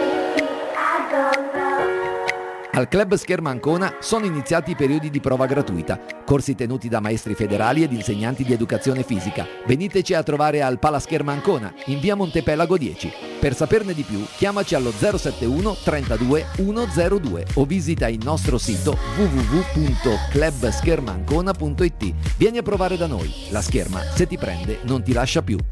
Al Club Scherma Ancona sono iniziati i periodi di prova gratuita, corsi tenuti da maestri federali ed insegnanti di educazione fisica. Veniteci a trovare al Pala Scherma Ancona, in via Montepelago dieci. Per saperne di più, chiamaci allo zero sette uno trentadue centodue o visita il nostro sito w w w punto club scherma ancona punto i t. Vieni a provare da noi. La scherma, se ti prende, non ti lascia più.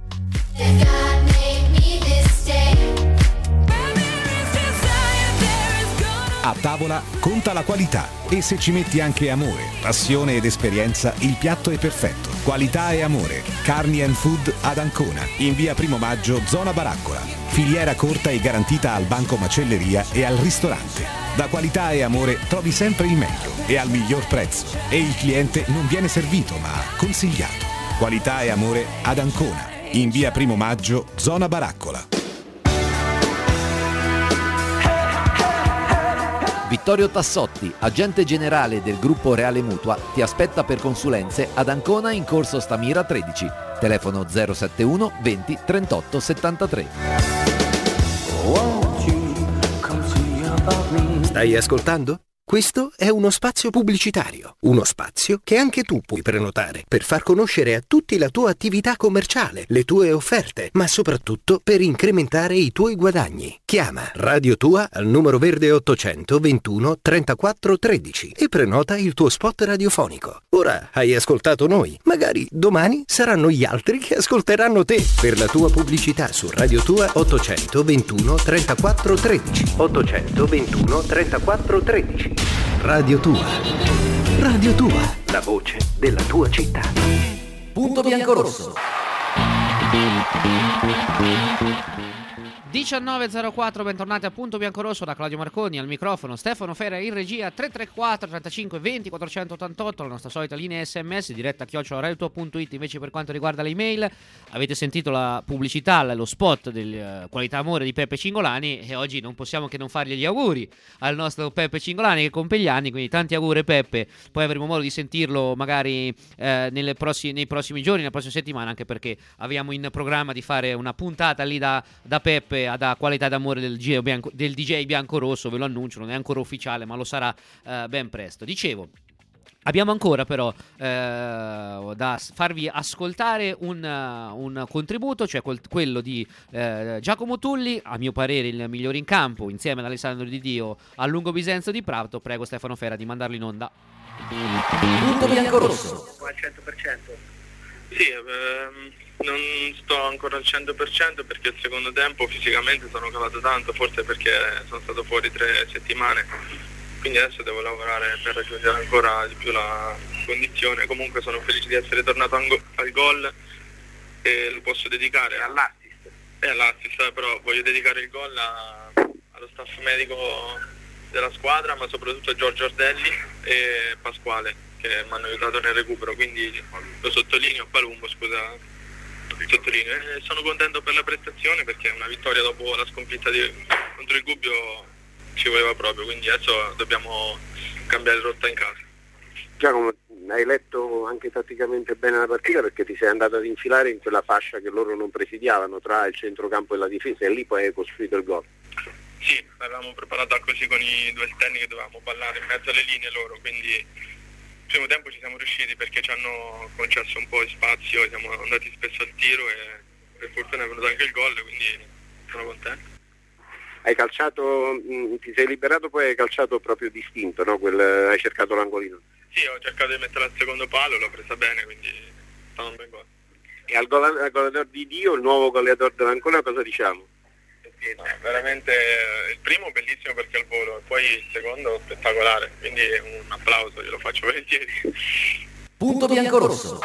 A tavola conta la qualità e se ci metti anche amore, passione ed esperienza, il piatto è perfetto. Qualità e amore. Carni and Food ad Ancona, in via Primo Maggio, zona Baraccola. Filiera corta e garantita al banco macelleria e al ristorante. Da Qualità e Amore trovi sempre il meglio e al miglior prezzo. E il cliente non viene servito ma consigliato. Qualità e Amore ad Ancona, in via Primo Maggio, zona Baraccola. Vittorio Tassotti, agente generale del gruppo Reale Mutua, ti aspetta per consulenze ad Ancona in corso Stamira tredici, telefono zero sette uno venti trentotto settantatré. Stai ascoltando? Questo è uno spazio pubblicitario, uno spazio che anche tu puoi prenotare per far conoscere a tutti la tua attività commerciale, le tue offerte, ma soprattutto per incrementare i tuoi guadagni. Chiama Radio Tua al numero verde ottocento ventuno trentaquattro tredici e prenota il tuo spot radiofonico. Ora hai ascoltato noi, magari domani saranno gli altri che ascolteranno te. Per la tua pubblicità su Radio Tua ottocento ventuno trentaquattro tredici. ottocento ventuno trentaquattro tredici. Radio Tua. Radio Tua, la voce della tua città. Punto biancorosso. diciannove e zero quattro, bentornati a Punto Biancorosso da Claudio Marconi al microfono, Stefano Fera in regia, tre tre quattro trentacinque venti quattrocentottantotto, la nostra solita linea sms diretta a chiocciola radiotua punto it. Invece per quanto riguarda le email, avete sentito la pubblicità, lo spot del uh, Qualità Amore di Peppe Cingolani e oggi non possiamo che non fargli gli auguri al nostro Peppe Cingolani che compie gli anni, quindi tanti auguri Peppe, poi avremo modo di sentirlo magari eh, nelle prossi- nei prossimi giorni, nella prossima settimana, anche perché abbiamo in programma di fare una puntata lì da, da Peppe ad Qualità d'Amore del, G- bianco, del D J Biancorosso, ve lo annuncio, non è ancora ufficiale ma lo sarà eh, ben presto. Dicevo, abbiamo ancora però eh, da farvi ascoltare un, uh, un contributo, cioè quel, quello di eh, Giacomo Tulli, a mio parere il migliore in campo, insieme ad Alessandro Di Dio al Lungo Bisenzo di Prato. Prego Stefano Fera di mandarlo in onda. Punto biancorosso. Al cento per cento. Sì, ehm, non sto ancora al cento per cento perché il secondo tempo fisicamente sono calato tanto, forse perché sono stato fuori tre settimane, quindi adesso devo lavorare per raggiungere ancora di più la condizione. Comunque sono felice di essere tornato al, go- al gol e lo posso dedicare all'assist. E all'assist, però voglio dedicare il gol a, allo staff medico della squadra, ma soprattutto a Giorgio Ordelli e Pasquale che mi hanno aiutato nel recupero, quindi lo sottolineo, Palumbo scusa, sottolineo. E sono contento per la prestazione perché una vittoria dopo la sconfitta di, contro il Gubbio ci voleva proprio, quindi adesso dobbiamo cambiare rotta in casa. Giacomo, hai letto anche tatticamente bene la partita perché ti sei andato ad infilare in quella fascia che loro non presidiavano tra il centrocampo e la difesa e lì poi hai costruito il gol. Sì, avevamo preparato così con i due esterni che dovevamo ballare in mezzo alle linee loro, quindi il primo tempo ci siamo riusciti perché ci hanno concesso un po' di spazio, siamo andati spesso al tiro e per fortuna è venuto anche il gol, quindi sono contento. Hai calciato, mh, ti sei liberato, poi hai calciato proprio distinto, no? Quel, hai cercato l'angolino. Sì, ho cercato di mettere al secondo palo, l'ho presa bene, quindi è stato un bel gol. E al goleador di Dio, il nuovo goleador dell'Ancona, cosa diciamo? No, veramente il primo bellissimo perché è il volo, e poi il secondo spettacolare, quindi un applauso, glielo faccio volentieri. Punto biancorosso.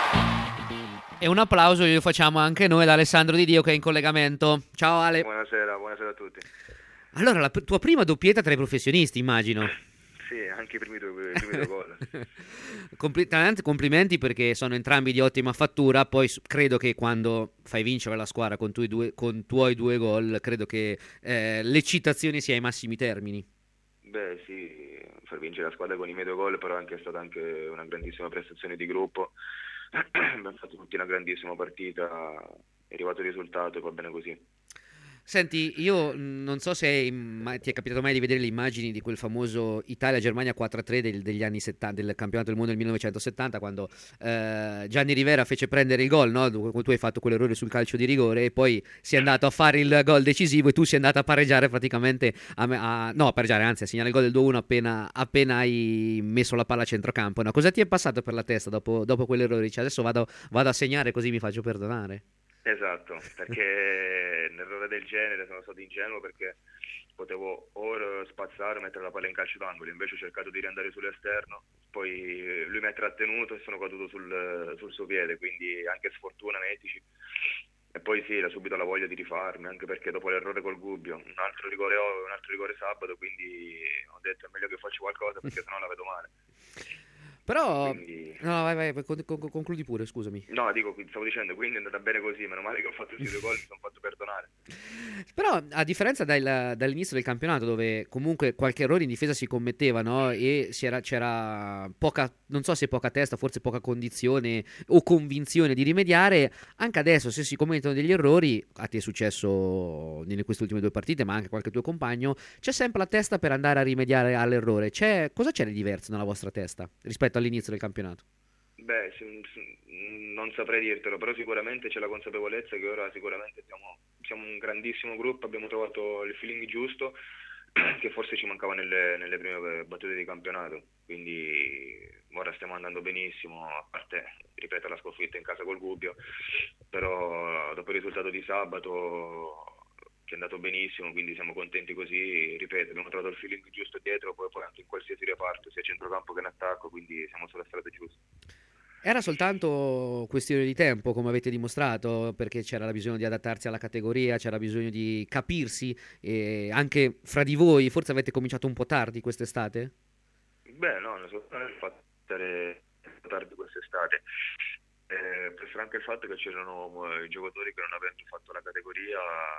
E un applauso glielo facciamo anche noi ad Alessandro Di Dio che è in collegamento. Ciao Ale. Buonasera, buonasera a tutti. Allora, la p- tua prima doppietta tra i professionisti, immagino. Sì, anche i primi due, i primi due gol. Compl- complimenti perché sono entrambi di ottima fattura. Poi s- credo che quando fai vincere la squadra con, tui due, con tuoi due gol, credo che eh, l'eccitazione sia ai massimi termini. Beh sì, far vincere la squadra con i miei due gol, però è anche stata anche una grandissima prestazione di gruppo. Abbiamo fatto tutti una grandissima partita, è arrivato il risultato e va bene così. Senti, io non so se im- ti è capitato mai di vedere le immagini di quel famoso Italia-Germania quattro a tre del- degli anni settanta, del campionato del mondo del millenovecentosettanta, quando eh, Gianni Rivera fece prendere il gol, no? Tu, tu hai fatto quell'errore sul calcio di rigore e poi sei andato a fare il gol decisivo e tu sei andato a pareggiare praticamente, a, me- a, no a pareggiare, anzi a segnare il gol del due a uno appena, appena hai messo la palla a centrocampo, no? Cosa ti è passato per la testa dopo, dopo quell'errore? Dici, adesso vado, vado a segnare così mi faccio perdonare. Esatto, perché un errore del genere sono stato ingenuo, perché potevo o spazzare o mettere la palla in calcio d'angolo, invece ho cercato di riandare sull'esterno, poi lui mi ha trattenuto e sono caduto sul, sul suo piede, quindi anche sfortuna, mettici. E poi sì, era subito la voglia di rifarmi, anche perché dopo l'errore col Gubbio, un altro rigore un altro rigore sabato, quindi ho detto è meglio che faccio qualcosa perché sennò la vedo male. Però, Quindi... no, vai, vai, con- con- concludi pure, scusami. No, dico, stavo dicendo, quindi è andata bene così, meno male che ho fatto tutti i due gol, mi sono fatto perdonare. Però, a differenza dal- dall'inizio del campionato, dove comunque qualche errore in difesa si commetteva, no? E si era- c'era poca, non so se poca testa, forse poca condizione o convinzione di rimediare, anche adesso se si commettono degli errori, a te è successo nelle queste ultime due partite, ma anche qualche tuo compagno, c'è sempre la testa per andare a rimediare all'errore. C'è, cosa c'è di diverso nella vostra testa rispetto all'inizio del campionato? Beh, sì, sì, non saprei dirtelo, però sicuramente c'è la consapevolezza che ora sicuramente siamo, siamo un grandissimo gruppo, abbiamo trovato il feeling giusto che forse ci mancava nelle, nelle prime battute di campionato, quindi ora stiamo andando benissimo, a parte, ripeto, la sconfitta in casa col Gubbio, però dopo il risultato di sabato che è andato benissimo, quindi siamo contenti così, ripeto, abbiamo trovato il feeling giusto dietro, poi, poi anche in qualsiasi reparto, sia centrocampo che in attacco, quindi siamo sulla strada giusta. Era soltanto questione di tempo, come avete dimostrato, perché c'era bisogno di adattarsi alla categoria, c'era bisogno di capirsi, e anche fra di voi, forse avete cominciato un po' tardi quest'estate? Beh, no, non so, il fatto di stare tardi quest'estate. Eh, per anche il fatto che c'erano eh, i giocatori che non avendo fatto la categoria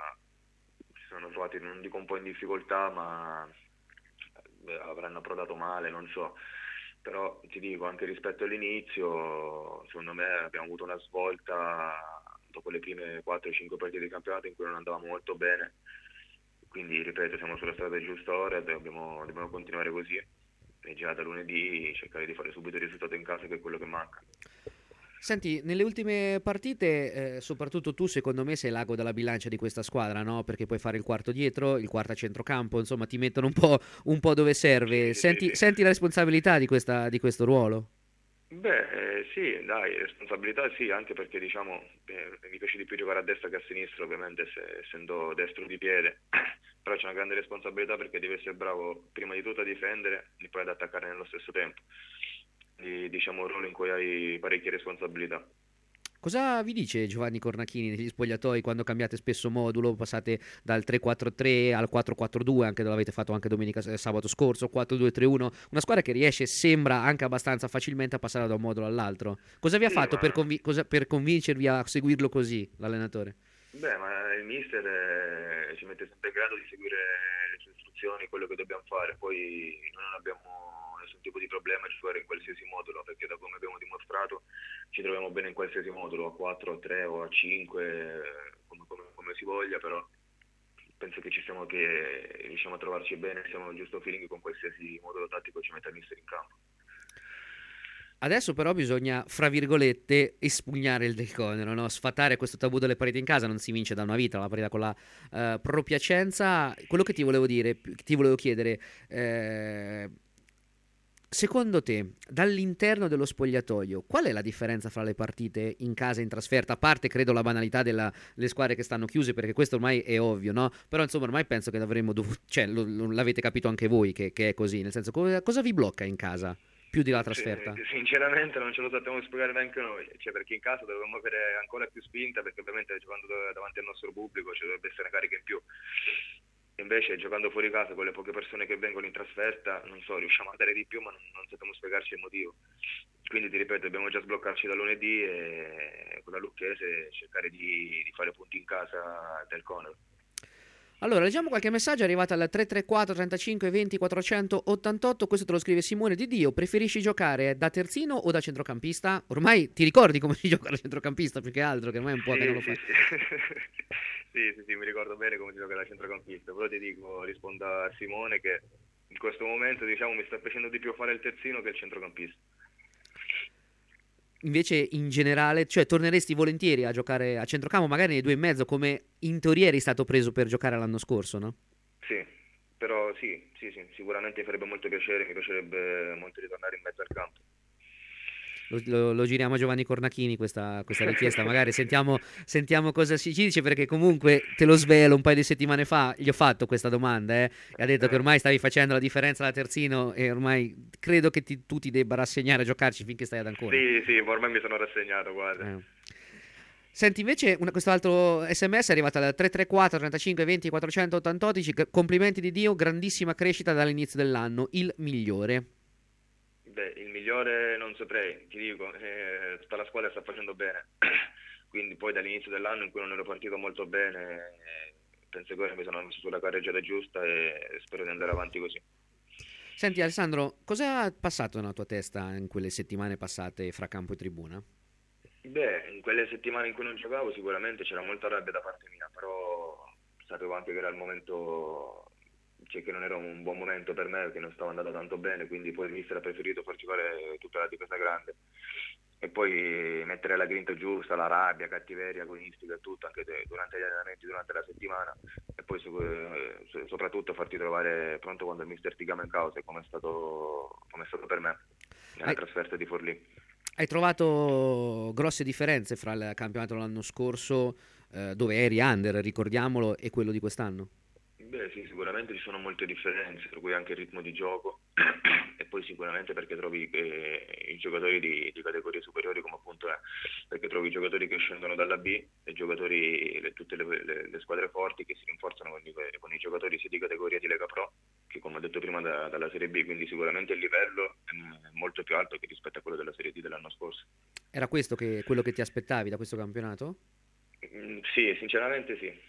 si sono trovati, non dico un po' in difficoltà, ma beh, avranno approdato male, non so. Però ti dico, anche rispetto all'inizio, secondo me abbiamo avuto una svolta dopo le prime quattro cinque partite di campionato in cui non andavamo molto bene, quindi ripeto, siamo sulla strada giusta ora e dobbiamo, dobbiamo continuare così e già da lunedì cercare di fare subito il risultato in casa, che è quello che manca. Senti, nelle ultime partite, eh, soprattutto tu secondo me sei l'ago della bilancia di questa squadra, no? Perché puoi fare il quarto dietro, il quarto a centrocampo, insomma ti mettono un po', un po' dove serve. Senti, senti la responsabilità di, questa, di questo ruolo? Beh, eh, sì, dai, responsabilità sì, anche perché diciamo eh, mi piace di più giocare a destra che a sinistra, ovviamente se, essendo destro di piede, però c'è una grande responsabilità perché devi essere bravo prima di tutto a difendere e poi ad attaccare nello stesso tempo. Di, diciamo un ruolo in cui hai parecchie responsabilità. Cosa vi dice Giovanni Cornachini negli spogliatoi quando cambiate spesso modulo, passate dal tre quattro tre al quattro quattro due, anche l'avete fatto anche domenica eh, sabato scorso, quattro due tre uno, una squadra che riesce, sembra anche abbastanza facilmente a passare da un modulo all'altro. Cosa vi ha sì, fatto ma... per, convi- cosa, per convincervi a seguirlo così, l'allenatore? Beh, ma il mister eh, ci mette sempre in grado di seguire le sue istruzioni, quello che dobbiamo fare, poi noi non abbiamo nessun tipo di problema a giocare in qualsiasi modulo, perché da come abbiamo dimostrato ci troviamo bene in qualsiasi modulo, a quattro, a tre o a cinque, come, come, come si voglia, però penso che ci siamo, che riusciamo a trovarci bene, siamo nel giusto feeling con qualsiasi modulo tattico ci metta il mister in campo. Adesso però bisogna, fra virgolette, espugnare il Del Conero, no? Sfatare questo tabù delle partite in casa, non si vince da una vita, la partita con la uh, Pro Piacenza. Quello che ti volevo dire, ti volevo chiedere, eh, secondo te, dall'interno dello spogliatoio, qual è la differenza fra le partite in casa e in trasferta? A parte, credo, la banalità delle squadre che stanno chiuse, perché questo ormai è ovvio, no? Però insomma ormai penso che avremmo dovuto, cioè lo, lo, l'avete capito anche voi che, che è così, nel senso, cosa, cosa vi blocca in casa? Più di la trasferta? Sì, sinceramente non ce lo sappiamo spiegare neanche noi, cioè perché in casa dovremmo avere ancora più spinta, perché ovviamente giocando davanti al nostro pubblico ci dovrebbe essere carica in più, invece giocando fuori casa con le poche persone che vengono in trasferta, non so, riusciamo a dare di più, ma non, non sappiamo spiegarci il motivo, quindi ti ripeto, dobbiamo già sbloccarci da lunedì e con la Lucchese cercare di, di fare punti in casa del Conero. Allora, leggiamo qualche messaggio, è arrivato al tre tre quattro trentacinque venti quattrocentottantotto, questo te lo scrive Simone Di Dio. Preferisci giocare da terzino o da centrocampista? Ormai ti ricordi come si gioca da centrocampista più che altro, che ormai è un po' sì, che non lo sì, fai. Sì. sì, sì, sì, mi ricordo bene come si gioca da centrocampista, però ti dico, rispondo a Simone che in questo momento diciamo mi sta piacendo di più fare il terzino che il centrocampista. Invece in generale, cioè torneresti volentieri a giocare a centrocampo, magari nei due e mezzo, come in teoria eri stato preso per giocare l'anno scorso, no? Sì, però sì, sì, sì, sicuramente mi farebbe molto piacere, mi piacerebbe molto ritornare in mezzo al campo. Lo, lo, lo giriamo a Giovanni Cornachini questa, questa richiesta, magari sentiamo, sentiamo cosa si ci dice, perché comunque te lo svelo, un paio di settimane fa gli ho fatto questa domanda eh, e ha detto che ormai stavi facendo la differenza da terzino e ormai credo che ti, tu ti debba rassegnare a giocarci finché stai ad Ancona. Sì, sì, ormai mi sono rassegnato, guarda. Eh. Senti, invece una, questo altro sms è arrivato al tre tre quattro trentacinque venti quattrocentottantotto, complimenti di Dio, grandissima crescita dall'inizio dell'anno, il migliore. Beh, il migliore non saprei, ti dico, eh, tutta la squadra sta facendo bene, quindi poi dall'inizio dell'anno in cui non ero partito molto bene, eh, penso che ora mi sono messo sulla carreggiata giusta e spero di andare avanti così. Senti Alessandro, cosa è passato nella tua testa in quelle settimane passate fra campo e tribuna? Beh, in quelle settimane in cui non giocavo sicuramente c'era molta rabbia da parte mia, però sapevo anche che era il momento... Cioè che non era un buon momento per me, perché non stavo andando tanto bene, quindi poi il mister ha preferito farci fare tutta la difesa grande e poi mettere la grinta giusta, la rabbia, cattiveria agonistica e tutto, anche durante gli allenamenti, durante la settimana, e poi eh, soprattutto farti trovare pronto quando il mister ti chiama in causa, come è stato, come è stato per me nella Hai... trasferta di Forlì. Hai trovato grosse differenze fra il campionato dell'anno scorso, eh, dove eri under, ricordiamolo, e quello di quest'anno? Beh sì, sicuramente ci sono molte differenze, per cui anche il ritmo di gioco e poi sicuramente perché trovi che i giocatori di, di categorie superiori come appunto è, perché trovi i giocatori che scendono dalla B e giocatori, le, tutte le, le, le squadre forti che si rinforzano con i, con i giocatori sia di categoria di Lega Pro che come ho detto prima da, dalla Serie B, quindi sicuramente il livello è molto più alto che rispetto a quello della Serie D dell'anno scorso. Era questo che, quello che ti aspettavi da questo campionato? Mm, sì, sinceramente sì.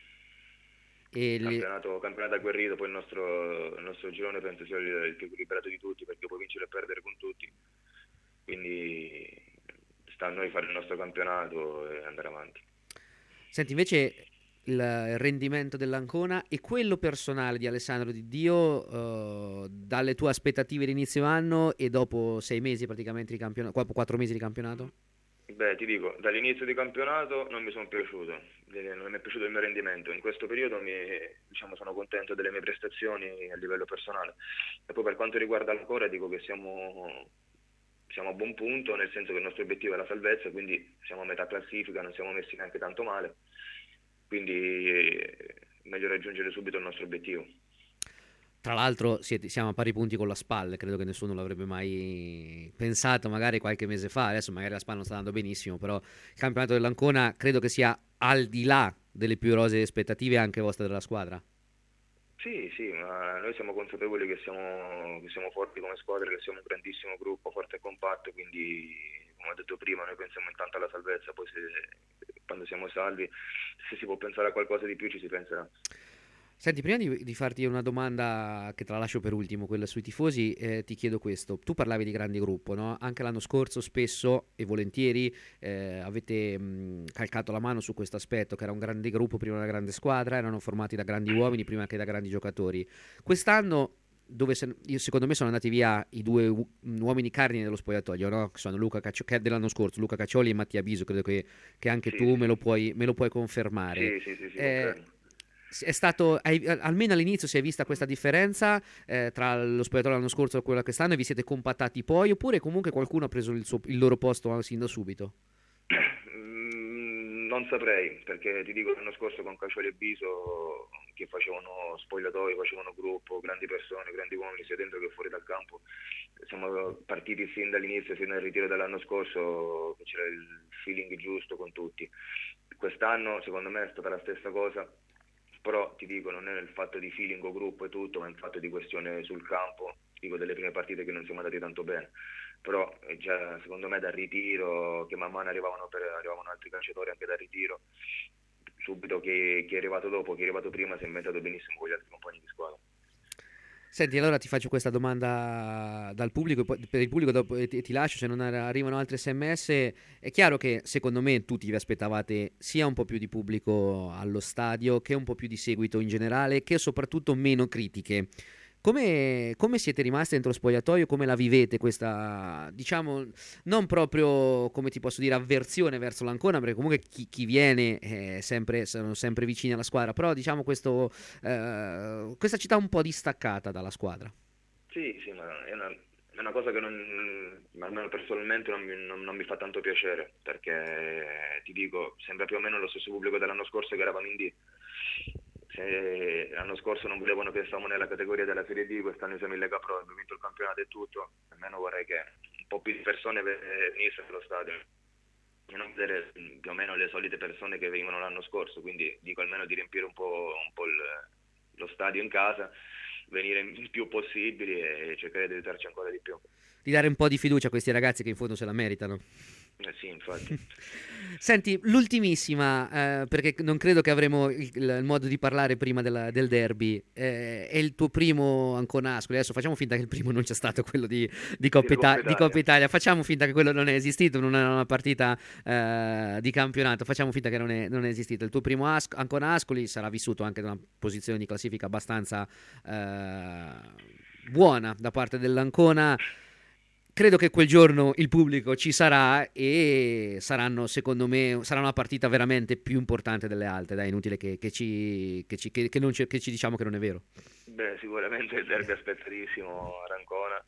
E campionato, campionato agguerrito, poi il nostro, il nostro girone penso sia il, il più equilibrato di tutti perché puoi vincere e perdere con tutti, quindi sta a noi fare il nostro campionato e andare avanti. Senti, invece il rendimento dell'Ancona e quello personale di Alessandro Di Dio, uh, dalle tue aspettative di inizio anno e dopo sei mesi praticamente di campionato, quattro mesi di campionato? Beh, ti dico, dall'inizio di campionato non mi sono piaciuto, non mi è piaciuto il mio rendimento. In questo periodo mi, diciamo, sono contento delle mie prestazioni a livello personale. E poi per quanto riguarda ancora dico che siamo, siamo a buon punto, nel senso che il nostro obiettivo è la salvezza, quindi siamo a metà classifica, non siamo messi neanche tanto male, quindi è meglio raggiungere subito il nostro obiettivo. Tra l'altro siete, siamo a pari punti con la SPAL, credo che nessuno l'avrebbe mai pensato magari qualche mese fa, adesso magari la SPAL non sta andando benissimo, però il campionato dell'Ancona credo che sia al di là delle più rosee aspettative anche vostre della squadra. Sì, sì, ma noi siamo consapevoli che siamo, che siamo forti come squadra, che siamo un grandissimo gruppo, forte e compatto, quindi come ho detto prima noi pensiamo intanto alla salvezza, poi se, quando siamo salvi, se si può pensare a qualcosa di più ci si penserà. Senti, prima di, di farti una domanda che te la lascio per ultimo, quella sui tifosi, eh, ti chiedo questo. Tu parlavi di grandi gruppo, no? Anche l'anno scorso spesso e volentieri eh, avete mh, calcato la mano su questo aspetto, che era un grande gruppo prima una grande squadra, erano formati da grandi uomini prima che da grandi giocatori. Quest'anno, dove se, io, secondo me sono andati via i due u- uomini cardini dello spogliatoio, no? Che sono Luca Caccio- che è dell'anno scorso, Luca Caccioli e Mattia Biso, credo che, che anche sì, tu sì. me lo puoi, me lo puoi confermare. Sì, sì, sì, sì, eh, è stato, hai, almeno all'inizio si è vista questa differenza eh, tra lo spogliatoio l'anno scorso e quello quest'anno, e vi siete compattati poi, oppure comunque qualcuno ha preso il, suo, il loro posto sin da subito? Mm, non saprei, perché ti dico l'anno scorso con Caccioli e Biso che facevano spogliatoio, facevano gruppo, grandi persone, grandi uomini sia dentro che fuori dal campo, siamo partiti sin dall'inizio, sin dal ritiro dell'anno scorso, che c'era il feeling giusto con tutti. Quest'anno secondo me è stata la stessa cosa, però ti dico non è il fatto di feeling o gruppo e tutto, ma è il fatto di questione sul campo, dico delle prime partite che non siamo andati tanto bene, però già secondo me dal ritiro, che man mano arrivavano, per, arrivavano altri calciatori anche dal ritiro, subito chi, chi è arrivato dopo, chi è arrivato prima si è inventato benissimo con gli altri compagni di squadra. Senti, allora ti faccio questa domanda dal pubblico, per il pubblico dopo ti, ti lascio, se non arrivano altri sms. È chiaro che secondo me tutti vi aspettavate sia un po' più di pubblico allo stadio, che un po' più di seguito in generale, che soprattutto meno critiche. Come, come siete rimasti dentro lo spogliatoio? Come la vivete questa, diciamo, non proprio, come ti posso dire, avversione verso l'Ancona, perché comunque chi, chi viene è sempre, sono sempre vicini alla squadra, però diciamo questo, eh, questa città un po' distaccata dalla squadra. Sì, sì, ma è una, è una cosa che non, almeno personalmente non mi, non, non mi fa tanto piacere, perché ti dico, sembra più o meno lo stesso pubblico dell'anno scorso che eravamo in D. Se l'anno scorso non volevano che stavamo nella categoria della Serie D, quest'anno siamo in Lega Pro, abbiamo vinto il campionato e tutto, almeno vorrei che un po' più di persone venissero allo stadio e non vedere più o meno le solite persone che venivano l'anno scorso, quindi dico almeno di riempire un po', un po' il, lo stadio in casa, venire il più possibili e cercare di aiutarci ancora di più. Di dare un po' di fiducia a questi ragazzi che in fondo se la meritano. Eh sì, infatti. Senti, l'ultimissima, eh, perché non credo che avremo il, il modo di parlare prima della, del derby, eh, è il tuo primo Ancona Ascoli. Adesso facciamo finta che il primo non c'è stato, quello di, di, Coppa, Ita- Italia. di Coppa Italia, facciamo finta che quello non è esistito, non è una partita eh, di campionato, facciamo finta che non è, non è esistito. Il tuo primo As- Ancona Ascoli sarà vissuto anche da una posizione di classifica abbastanza eh, buona da parte dell'Ancona. Credo che quel giorno il pubblico ci sarà e saranno, secondo me, sarà una partita veramente più importante delle altre. Dai, inutile che, che, ci, che, ci, che, che, non ci, che ci diciamo che non è vero. Beh, sicuramente il derby aspettatissimo ad Ancona,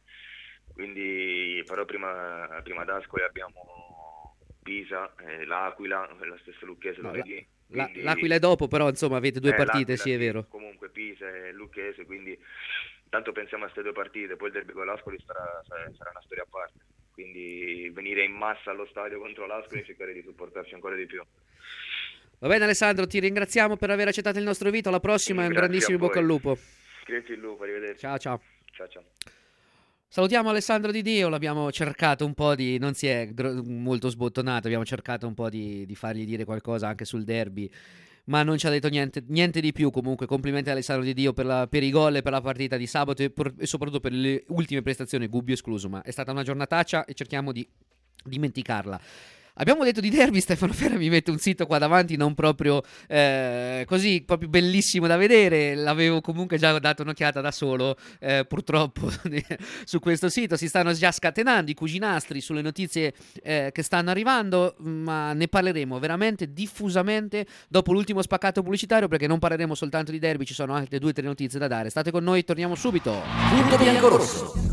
quindi però prima, prima d'Ascoli abbiamo Pisa, eh, l'Aquila, la stessa Lucchese no, lunedì. La, quindi... L'Aquila è dopo, però insomma avete due eh, partite, sì, è vero. Comunque Pisa e Lucchese, quindi tanto pensiamo a queste due partite, poi il derby con l'Ascoli sarà, sarà una storia a parte, quindi venire in massa allo stadio contro l'Ascoli e cercare di supportarci ancora di più. Va bene Alessandro, ti ringraziamo per aver accettato il nostro invito, alla prossima e un grandissimo bocca al lupo. Grazie il lupo, arrivederci. Ciao ciao. Ciao ciao. Salutiamo Alessandro Di Dio, l'abbiamo cercato un po' di, non si è gro- molto sbottonato, abbiamo cercato un po' di, di fargli dire qualcosa anche sul derby, ma non ci ha detto niente, niente di più. Comunque complimenti a Alessandro Di Dio per, la, per i gol e per la partita di sabato e, per, e soprattutto per le ultime prestazioni, Gubbio escluso, ma è stata una giornataccia e cerchiamo di dimenticarla. Abbiamo detto di derby, Stefano Ferra mi mette un sito qua davanti non proprio eh, così, proprio bellissimo da vedere, l'avevo comunque già dato un'occhiata da solo, eh, purtroppo su questo sito si stanno già scatenando i cuginastri sulle notizie eh, che stanno arrivando, ma ne parleremo veramente diffusamente dopo l'ultimo spaccato pubblicitario, perché non parleremo soltanto di derby, ci sono altre due o tre notizie da dare. State con noi, torniamo subito. Punto biancorosso.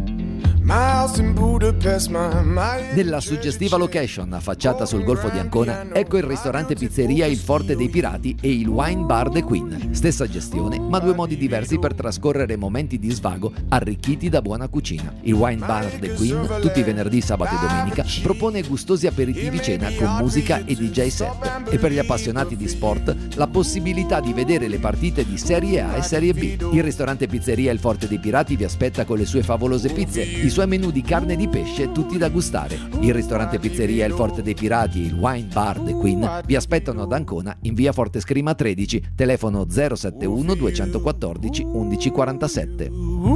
Nella suggestiva location affacciata sul Golfo di Ancona, ecco il ristorante pizzeria Il Forte dei Pirati e il Wine Bar The Queen. Stessa gestione, ma due modi diversi per trascorrere momenti di svago arricchiti da buona cucina. Il Wine Bar The Queen, tutti i venerdì, sabato e domenica, propone gustosi aperitivi cena con musica e D J set. E per gli appassionati di sport, la possibilità di vedere le partite di Serie A e Serie B. Il ristorante pizzeria Il Forte dei Pirati vi aspetta con le sue favolose pizze, i suoi menù di carne e di pesce tutti da gustare. Il ristorante pizzeria Il Forte dei Pirati e il Wine Bar The Queen vi aspettano ad Ancona in via Forte Scrima tredici, telefono zero sette uno due uno quattro uno uno quattro sette.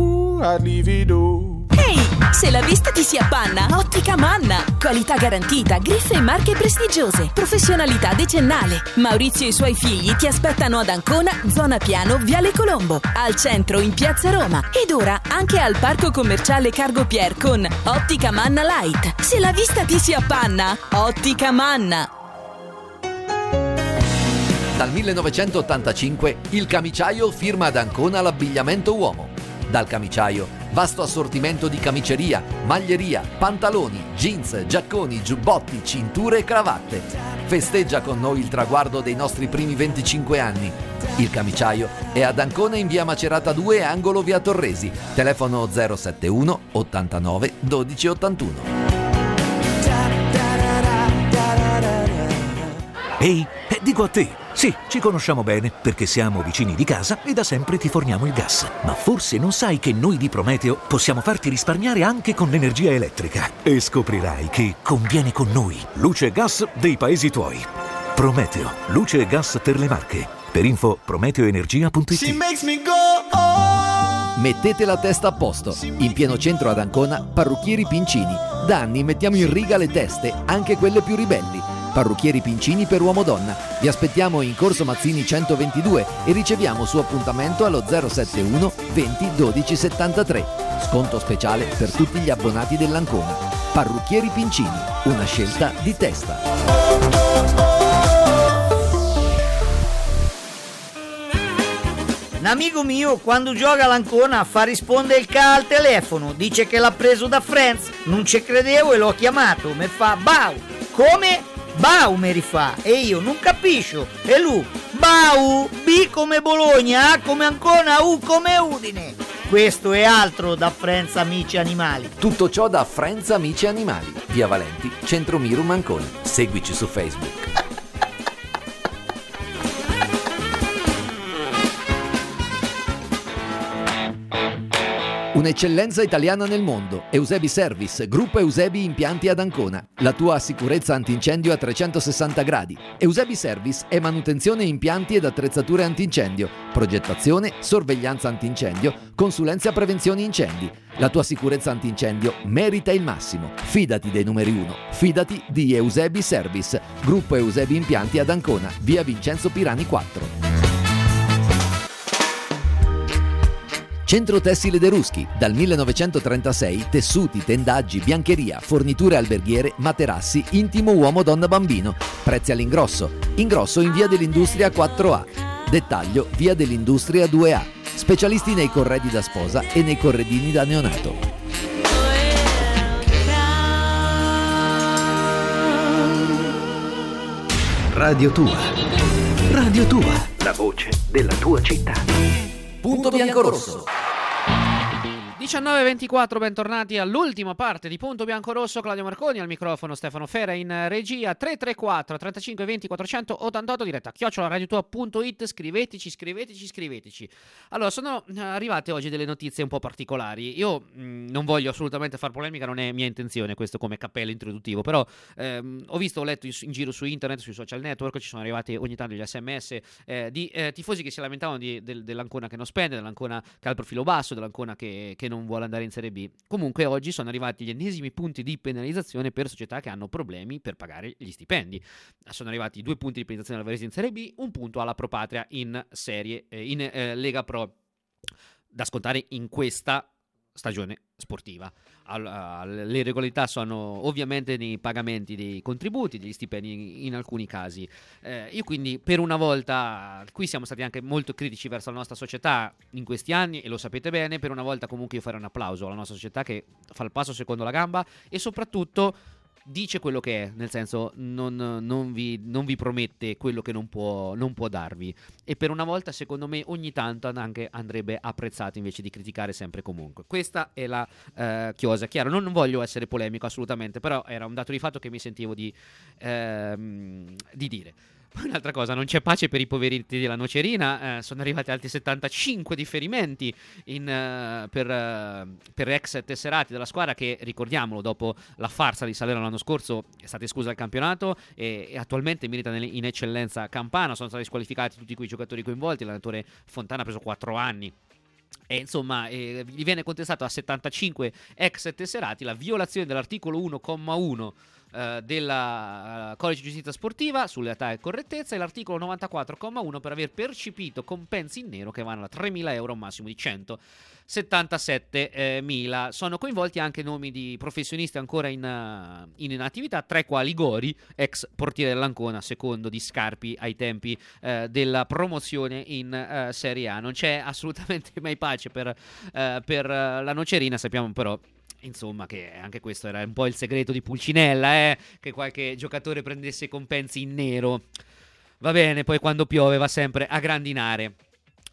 Ehi, se la vista ti si appanna, Ottica Manna. Qualità garantita, griffe e marche prestigiose, professionalità decennale. Maurizio e i suoi figli ti aspettano ad Ancona, zona Piano, Viale Colombo, al centro in Piazza Roma ed ora anche al parco commerciale Cargo Pier con Ottica Manna Light. Se la vista ti si appanna, Ottica Manna. Dal millenovecentottantacinque il Camiciaio firma ad Ancona l'abbigliamento uomo. Dal Camiciaio, vasto assortimento di camiceria, maglieria, pantaloni, jeans, giacconi, giubbotti, cinture e cravatte. Festeggia con noi il traguardo dei nostri primi venticinque anni. Il Camiciaio è ad Ancona in via Macerata due, angolo via Torresi. Telefono zero sette uno ottantanove dodici ottantuno. Ehi, eh, dico a te, sì, ci conosciamo bene perché siamo vicini di casa e da sempre ti forniamo il gas. Ma forse non sai che noi di Prometeo possiamo farti risparmiare anche con l'energia elettrica. E scoprirai che conviene con noi. Luce e gas dei paesi tuoi. Prometeo, luce e gas per le Marche. Per info prometeoenergia punto it. Mettete la testa a posto. In pieno centro ad Ancona, Parrucchieri Pincini. Da anni mettiamo in riga le teste, anche quelle più ribelli. Parrucchieri Pincini per uomo-donna. Vi aspettiamo in Corso Mazzini centoventidue e riceviamo su appuntamento allo zero sette uno venti dodici settantatré. Sconto speciale per tutti gli abbonati dell'Ancona. Parrucchieri Pincini, una scelta di testa. Un amico mio quando gioca all'Ancona fa rispondere il ca al telefono, dice che l'ha preso da Friends, non ci credevo e l'ho chiamato, mi fa Bau, come? Bau mi rifà, e io non capisco, e lui Bau, B come Bologna, A come Ancona, U come Udine. Questo è altro da Friends Amici Animali. Tutto ciò da Friends Amici Animali, via Valenti, Centro Mirum Ancona. Seguici su Facebook. Un'eccellenza italiana nel mondo. Eusebi Service, gruppo Eusebi Impianti ad Ancona. La tua sicurezza antincendio a trecentosessanta gradi. Eusebi Service è manutenzione impianti ed attrezzature antincendio, progettazione, sorveglianza antincendio, consulenza prevenzione incendi. La tua sicurezza antincendio merita il massimo. Fidati dei numeri uno. Fidati di Eusebi Service, gruppo Eusebi Impianti ad Ancona, via Vincenzo Pirani quattro. Centro Tessile De Ruschi, dal millenovecentotrentasei, tessuti, tendaggi, biancheria, forniture alberghiere, materassi, intimo uomo, donna, bambino. Prezzi all'ingrosso. Ingrosso in via dell'Industria quattro A. Dettaglio via dell'Industria due A. Specialisti nei corredi da sposa e nei corredini da neonato. Radio Tua. Radio Tua. La voce della tua città. Punto biancorosso. diciannove e ventiquattro, bentornati all'ultima parte di Punto Biancorosso. Claudio Marconi al microfono, Stefano Fera in regia. Tre tre quattro trentacinque venti quattrocentottantotto, diretta chiocciola radiotua punto it. Scriveteci, scriveteci, scriveteci. Allora, sono arrivate oggi delle notizie un po' particolari. Io mh, non voglio assolutamente far polemica, non è mia intenzione questo come cappello introduttivo, però ehm, ho visto, ho letto in, in giro su internet, sui social network, ci sono arrivati ogni tanto degli sms eh, di eh, tifosi che si lamentavano di, del, dell'Ancona che non spende, dell'Ancona che ha il profilo basso, dell'Ancona che, che non non vuole andare in Serie B. Comunque oggi sono arrivati gli ennesimi punti di penalizzazione per società che hanno problemi per pagare gli stipendi. Sono arrivati due punti di penalizzazione alla Varese in Serie B, un punto alla Pro Patria in Serie eh, in eh, Lega Pro, da scontare in questa stagione sportiva. Le irregolarità sono ovviamente nei pagamenti dei contributi, degli stipendi in alcuni casi. Eh, io quindi per una volta, qui siamo stati anche molto critici verso la nostra società in questi anni e lo sapete bene, per una volta comunque io farei un applauso alla nostra società che fa il passo secondo la gamba e soprattutto dice quello che è, nel senso non, non, vi, non vi promette quello che non può, non può darvi, e per una volta secondo me ogni tanto anche andrebbe apprezzato invece di criticare sempre comunque. Questa è la uh, chiosa. Chiaro, non, non voglio essere polemico assolutamente, però era un dato di fatto che mi sentivo di, uh, di dire. Un'altra cosa, non c'è pace per i poveretti della Nocerina, eh, sono arrivati altri settantacinque differimenti in, uh, per, uh, per ex tesserati della squadra che, ricordiamolo, dopo la farsa di Salerno l'anno scorso è stata esclusa dal campionato e, e attualmente milita in eccellenza campana. Sono stati squalificati tutti quei giocatori coinvolti, l'allenatore Fontana ha preso quattro anni. E insomma eh, gli viene contestato a settantacinque ex tesserati la violazione dell'articolo uno comma uno eh, della uh, Codice di Giustizia Sportiva sulle età e correttezza e l'articolo novantaquattro comma uno per aver percepito compensi in nero che vanno da tremila euro a un massimo di centosettantasette mila. Sono coinvolti anche nomi di professionisti ancora in, uh, in, in attività, tra i quali Gori, ex portiere dell'Ancona, secondo di Scarpi ai tempi uh, della promozione in uh, Serie A. Non c'è assolutamente mai pace per, uh, per uh, la Nocerina, sappiamo però insomma che anche questo era un po' il segreto di Pulcinella, eh? Che qualche giocatore prendesse compensi in nero. Va bene, poi quando piove va sempre a grandinare.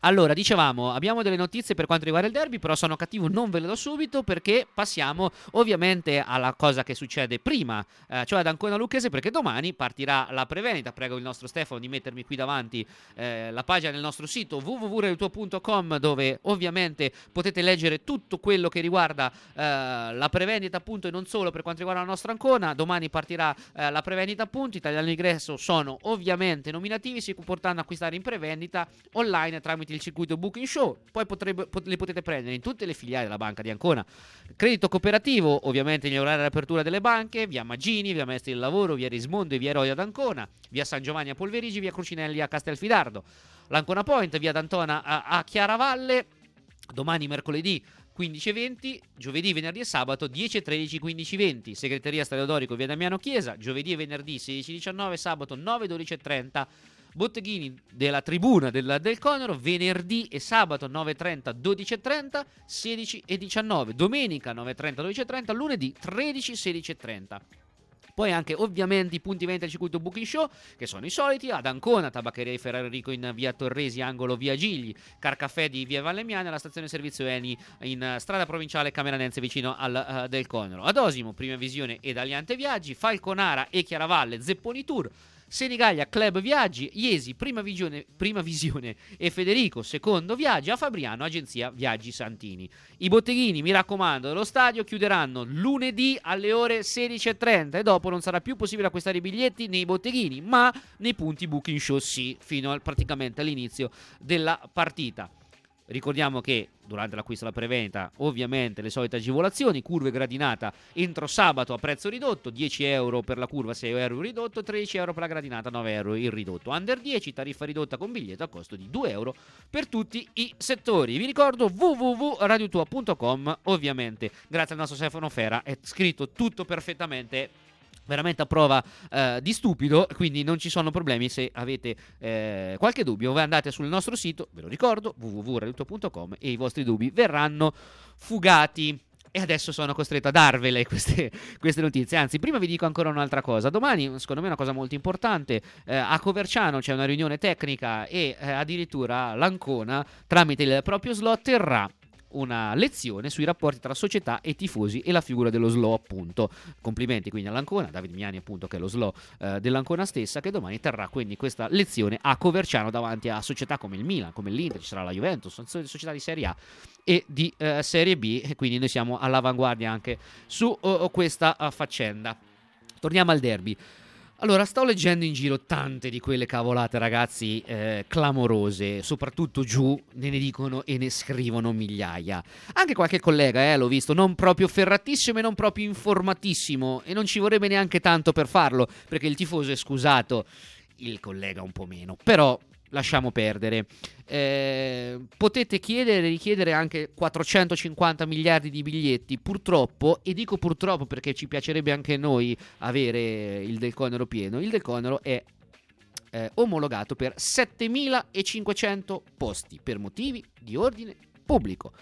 Allora, dicevamo, abbiamo delle notizie per quanto riguarda il derby, però sono cattivo, non ve le do subito perché passiamo ovviamente alla cosa che succede prima, eh, cioè ad Ancona Lucchese, perché domani partirà la prevendita. Prego il nostro Stefano di mettermi qui davanti eh, la pagina del nostro sito w w w punto radio tua punto com, dove ovviamente potete leggere tutto quello che riguarda eh, la prevendita, appunto, e non solo per quanto riguarda la nostra Ancona. Domani partirà eh, la prevendita, appunto, italiani d'ingresso sono ovviamente nominativi, si potranno acquistare in prevendita online tramite il circuito Booking Show, poi potrebbe, pot- le potete prendere in tutte le filiali della Banca di Ancona. Credito cooperativo, ovviamente negli orari di apertura delle banche, via Maggini, via Maestri del Lavoro, via Rismondo e via Eroe ad Ancona, via San Giovanni a Polverigi, via Crucinelli a Castelfidardo, l'Ancona Point, via D'Antona a, a Chiaravalle, domani mercoledì quindici e venti, giovedì, venerdì e sabato dieci e tredici, quindici e venti, segreteria Stadio Dorico, via Damiano Chiesa, giovedì e venerdì sedici e diciannove, sabato nove, dodici e trenta, botteghini della tribuna del, del Conero, venerdì e sabato nove e trenta, dodici e trenta, sedici e diciannove, domenica nove e trenta, dodici e trenta, lunedì tredici, sedici e trenta. Poi anche ovviamente i punti vendita del circuito Booking Show, che sono i soliti: ad Ancona, Tabaccheria Ferrarico in via Torresi, angolo via Gigli, Carcaffè di via Vallemmiana, la stazione servizio Eni in uh, strada provinciale Cameranense vicino al uh, del Conero. Ad Osimo, Prima Visione ed Aliante Viaggi, Falconara e Chiaravalle, Zepponi Tour, Senigallia Club Viaggi, Iesi Prima Visione, Prima Visione e Federico Secondo Viaggi, a Fabriano Agenzia Viaggi Santini. I botteghini, mi raccomando, dello stadio chiuderanno lunedì alle ore sedici e trenta e dopo non sarà più possibile acquistare i biglietti nei botteghini, ma nei punti Booking Show sì, fino al, praticamente all'inizio della partita. Ricordiamo che durante l'acquisto della prevendita ovviamente le solite agevolazioni, curve gradinata entro sabato a prezzo ridotto, dieci euro per la curva, sei euro il ridotto, tredici euro per la gradinata, nove euro il ridotto. Under dieci, tariffa ridotta con biglietto a costo di due euro per tutti i settori. Vi ricordo w w w punto radio tua punto com, ovviamente grazie al nostro Stefano Fera è scritto tutto perfettamente, veramente a prova eh, di stupido, quindi non ci sono problemi. Se avete eh, qualche dubbio, voi andate sul nostro sito, ve lo ricordo, w w w punto radio tua punto com, e i vostri dubbi verranno fugati. E adesso sono costretto a darvele queste, queste notizie. Anzi, prima vi dico ancora un'altra cosa. Domani, secondo me, è una cosa molto importante. Eh, a Coverciano c'è una riunione tecnica e eh, addirittura l'Ancona, tramite il proprio slot, terrà una lezione sui rapporti tra società e tifosi e la figura dello S L O, appunto. Complimenti quindi all'Ancona, Davide Miani, appunto, che è lo S L O eh, dell'Ancona stessa, che domani terrà quindi questa lezione a Coverciano davanti a società come il Milan, come l'Inter, ci sarà la Juventus, sono società di Serie A e di eh, Serie B, e quindi noi siamo all'avanguardia anche su uh, questa uh, faccenda. Torniamo al derby. Allora, sto leggendo in giro tante di quelle cavolate, ragazzi, eh, clamorose, soprattutto giù ne ne dicono e ne scrivono migliaia. Anche qualche collega, eh, l'ho visto, non proprio ferratissimo e non proprio informatissimo, e non ci vorrebbe neanche tanto per farlo, perché il tifoso è scusato, il collega un po' meno, però lasciamo perdere. Eh, potete chiedere e richiedere anche quattrocentocinquanta miliardi di biglietti, purtroppo, e dico purtroppo perché ci piacerebbe anche noi avere il Del Conero pieno. Il Del Conero è eh, omologato per settemilacinquecento posti per motivi di ordine pubblico.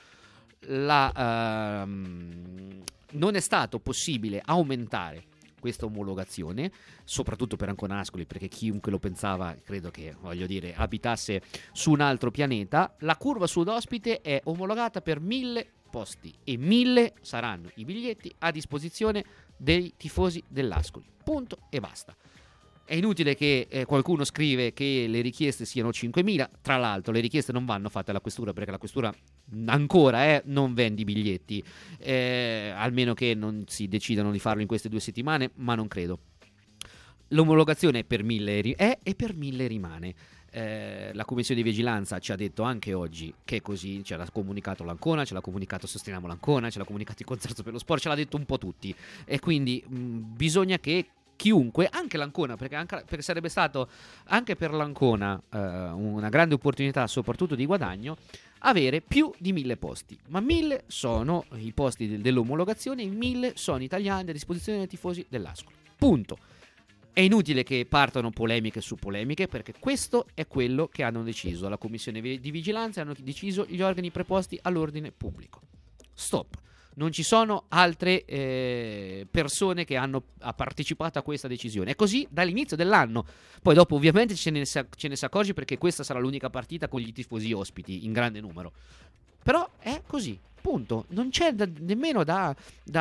La, ehm, non è stato possibile aumentare questa omologazione, soprattutto per Ancona Ascoli, perché chiunque lo pensava, credo che, voglio dire, abitasse su un altro pianeta. La curva sud ospite è omologata per mille posti e mille saranno i biglietti a disposizione dei tifosi dell'Ascoli, punto e basta. È inutile che eh, qualcuno scrive che le richieste siano cinquemila. Tra l'altro le richieste non vanno fatte alla questura, perché la questura ancora eh, non vende i biglietti, eh, almeno che non si decidano di farlo in queste due settimane, ma non credo. L'omologazione è per mille è e per mille rimane. Eh, la commissione di vigilanza ci ha detto anche oggi che è così, ce l'ha comunicato l'Ancona, ce l'ha comunicato Sosteniamo l'Ancona, ce l'ha comunicato il Concerto per lo Sport, ce l'ha detto un po' tutti, e quindi mh, bisogna che chiunque, anche l'Ancona, perché, anche, perché sarebbe stato anche per l'Ancona eh, una grande opportunità, soprattutto di guadagno, avere più di mille posti. Ma mille sono i posti del, dell'omologazione, e mille sono italiani a disposizione dei tifosi dell'Ascoli. Punto. È inutile che partano polemiche su polemiche, perché questo è quello che hanno deciso la commissione di vigilanza, hanno deciso gli organi preposti all'ordine pubblico. Stop. non ci sono altre eh, persone che hanno ha partecipato a questa decisione. È così dall'inizio dell'anno. Poi dopo ovviamente ce ne, sa, ce ne si accorge perché questa sarà l'unica partita con gli tifosi ospiti in grande numero. Però è così. Punto, non c'è da, nemmeno da,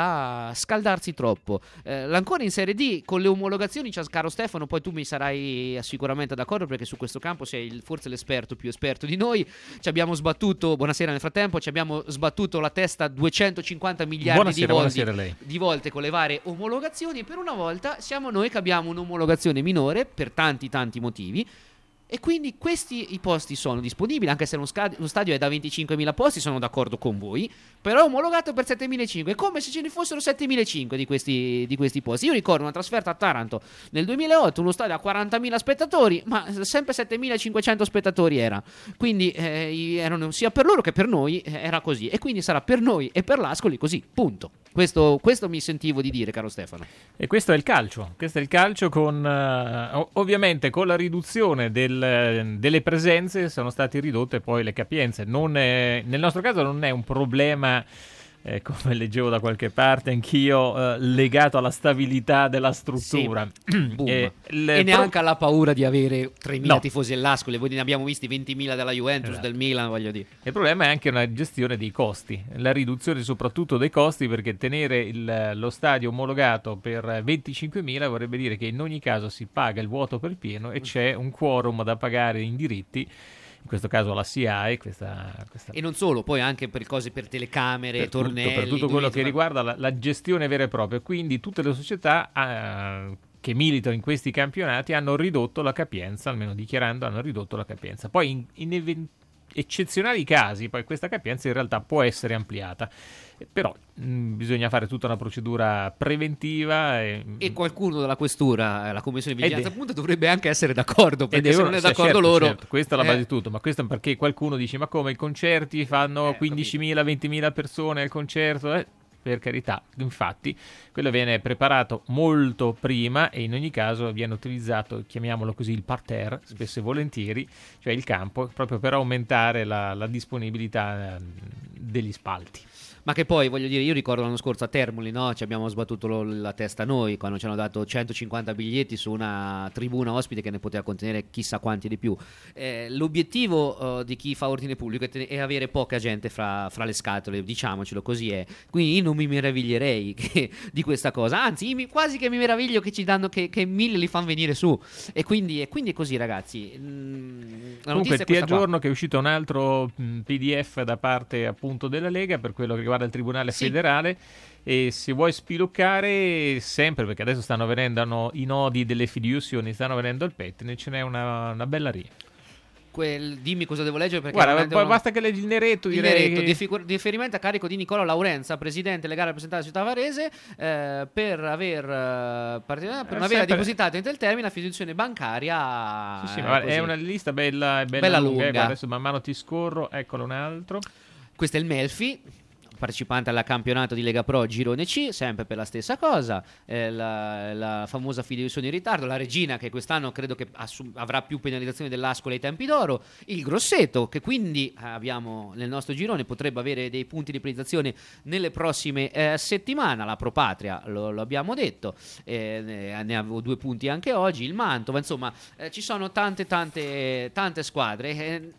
da scaldarsi troppo. Eh, l'Ancona in Serie D con le omologazioni, caro Stefano, poi tu mi sarai sicuramente d'accordo perché su questo campo sei il, forse l'esperto più esperto di noi. Ci abbiamo sbattuto, buonasera nel frattempo, ci abbiamo sbattuto la testa duecentocinquanta miliardi di, volti, di volte con le varie omologazioni. Per una volta siamo noi che abbiamo un'omologazione minore per tanti tanti motivi. E quindi questi i posti sono disponibili, anche se uno, scad- uno stadio è da venticinquemila posti, sono d'accordo con voi, però è omologato per settemilacinquecento, è come se ce ne fossero settemilacinquecento di questi, di questi posti. Io ricordo una trasferta a Taranto nel duemilaotto, uno stadio a quarantamila spettatori, ma sempre settemilacinquecento spettatori era, quindi eh, erano sia per loro che per noi eh, era così, e quindi sarà per noi e per l'Ascoli così, punto. Questo, questo mi sentivo di dire, caro Stefano. E questo è il calcio, questo è il calcio con uh, ovviamente con la riduzione del, delle presenze sono state ridotte poi le capienze. Non è, nel nostro caso non è un problema, eh, come leggevo da qualche parte anch'io, eh, legato alla stabilità della struttura. Sì. e, e neanche pro- alla paura di avere tremila no. tifosi all'Ascoli. Voi ne abbiamo visti ventimila della Juventus, esatto. del Milan, voglio dire. Il problema è anche una gestione dei costi, la riduzione soprattutto dei costi, perché tenere il, lo stadio omologato per venticinquemila vorrebbe dire che in ogni caso si paga il vuoto per pieno e c'è un quorum da pagare in diritti, in questo caso la S I A E, questa, questa... e non solo, poi anche per cose per telecamere, per tornelli, tutto, per tutto quello che fa... riguarda la, la gestione vera e propria. Quindi tutte le società uh, che militano in questi campionati hanno ridotto la capienza, almeno dichiarando hanno ridotto la capienza. Poi in, in event- eccezionali casi poi questa capienza in realtà può essere ampliata, però mh, bisogna fare tutta una procedura preventiva e, e qualcuno della questura, la commissione di vigilanza è, appunto dovrebbe anche essere d'accordo, perché se non è d'accordo certo, loro certo, questa è la eh. base di tutto, ma questo è perché qualcuno dice ma come i concerti fanno eh, quindicimila ventimila persone al concerto, eh? Per carità, infatti quello viene preparato molto prima e in ogni caso viene utilizzato, chiamiamolo così, il parterre, spesso e volentieri, cioè il campo, proprio per aumentare la, la disponibilità eh, degli spalti. Ma che poi, voglio dire, io ricordo l'anno scorso a Termoli, no? Ci abbiamo sbattuto lo, la testa noi quando ci hanno dato centocinquanta biglietti su una tribuna ospite che ne poteva contenere chissà quanti di più. Eh, l'obiettivo uh, di chi fa ordine pubblico è, ten- è avere poca gente fra, fra le scatole, diciamocelo, così è. Quindi io non mi meraviglierei che, di questa cosa, anzi mi, quasi che mi meraviglio che ci danno, che, che mille li fanno venire su. E quindi, e quindi è così, ragazzi. Mm, la Comunque ti aggiorno qua. che è uscito un altro mh, P D F da parte appunto della Lega per quello che riguarda il Tribunale sì. federale, e se vuoi spiluccare sempre, perché adesso stanno venendo i nodi delle fiduzioni, stanno venendo al pettine, ce n'è una, una bella ria. Quel, dimmi cosa devo leggere, perché guarda, poi uno... basta che leggi il neretto, il direi neretto, che... difficur- differimento a carico di Nicola Laurenza, presidente legale rappresentante della città varese, eh, per aver, uh, part- per non aver sempre... depositato entro il termine la fiduzione bancaria. Sì, sì, ma è una lista bella, bella, bella lunga, lunga. Eh, adesso man mano ti scorro, eccolo un altro. Questo è il Melfi, partecipante al campionato di Lega Pro Girone C, sempre per la stessa cosa, eh, la, la famosa fideiussione in ritardo, la Regina che quest'anno credo che assum- avrà più penalizzazioni dell'Ascoli ai tempi d'oro, il Grosseto che quindi abbiamo nel nostro girone potrebbe avere dei punti di penalizzazione nelle prossime eh, settimane, la Pro Patria lo, lo abbiamo detto, eh, ne, ne avevo due punti anche oggi, il Mantova, insomma eh, ci sono tante tante tante squadre. Eh,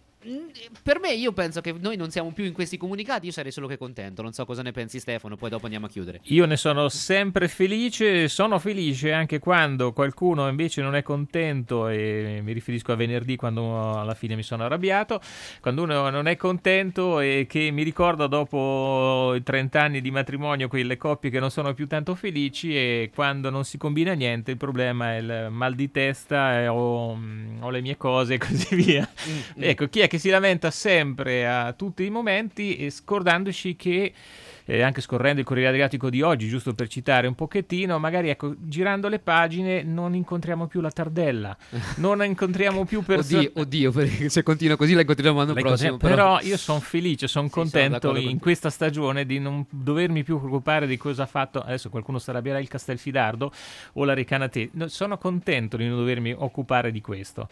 Per me, io penso che noi non siamo più in questi comunicati, io sarei solo che contento, non so cosa ne pensi Stefano, poi dopo andiamo a chiudere. Io ne sono sempre felice, sono felice anche quando qualcuno invece non è contento, e mi riferisco a venerdì quando alla fine mi sono arrabbiato, quando uno non è contento e che mi ricorda dopo i trenta anni di matrimonio quelle coppie che non sono più tanto felici, e quando non si combina niente il problema è il mal di testa, eh, o, o le mie cose e così via. Mm, ecco, chi è che si lamenta sempre a tutti i momenti, e scordandoci che eh, anche scorrendo il Corriere Adriatico di oggi, giusto per citare un pochettino, magari ecco, girando le pagine non incontriamo più la Tardella, non incontriamo più persone. Oddio, oddio, perché se continua così la incontriamo l'anno la prossimo. Però, però io sono felice, sono sì, contento sono in con... questa stagione di non dovermi più preoccupare di cosa ha fatto, adesso qualcuno si arrabbierà, il Castelfidardo o la Recanatese. No, sono contento di non dovermi occupare di questo.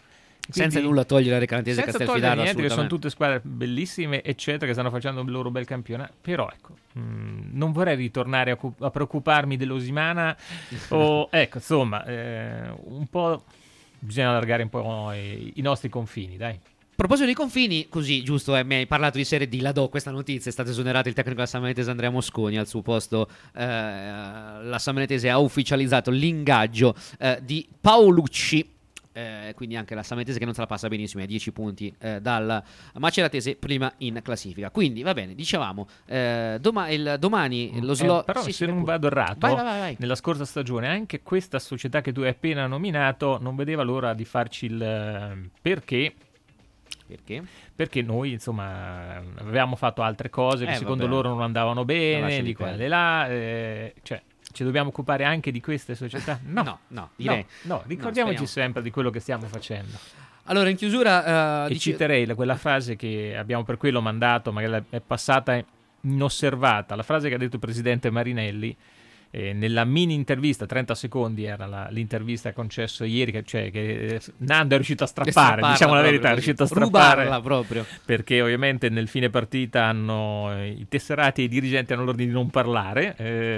senza nulla togliere a Recantese e senza Castelfidardo, togliere niente, che sono assolutamente. tutte squadre bellissime, eccetera, che stanno facendo un loro bel campionato. Però ecco, mh, non vorrei ritornare a, cu- a preoccuparmi dell'Osimana o ecco, insomma, eh, un po' bisogna allargare un po' i, i nostri confini, dai. A proposito dei confini, così giusto, eh, mi hai parlato di Serie D, la do questa notizia: è stato esonerato il tecnico della Sammarinese Andrea Mosconi. Al suo posto eh, la Sammarinese ha ufficializzato l'ingaggio eh, di Paolucci. Eh, quindi anche la Sammarinese che non se la passa benissimo, a dieci punti eh, dal Maceratese, prima in classifica. Quindi va bene, dicevamo eh, doma- il, domani lo slot Eh, però sì, se sì, non vado errato, vai, vai, vai, vai. nella scorsa stagione anche questa società che tu hai appena nominato non vedeva l'ora di farci il perché. Perché? Perché noi, insomma, avevamo fatto altre cose che Eh, secondo vabbè. loro non andavano bene, Lasciali di qua e perdere. di là, eh, cioè ci dobbiamo occupare anche di queste società? No, No, no, direi. no, no, ricordiamoci No, speriamo. sempre di quello che stiamo facendo. Allora, in chiusura eh, E dice- citerei la- quella frase che abbiamo per quello mandato, magari è passata inosservata, la frase che ha detto il presidente Marinelli eh, nella mini intervista, trenta secondi era la- l'intervista concesso ieri, che, cioè che eh, Nando è riuscito a strappare, strapparla diciamo la proprio verità, è così. riuscito a strappare. Rubarla proprio. Perché ovviamente nel fine partita hanno eh, i tesserati e i dirigenti hanno l'ordine di non parlare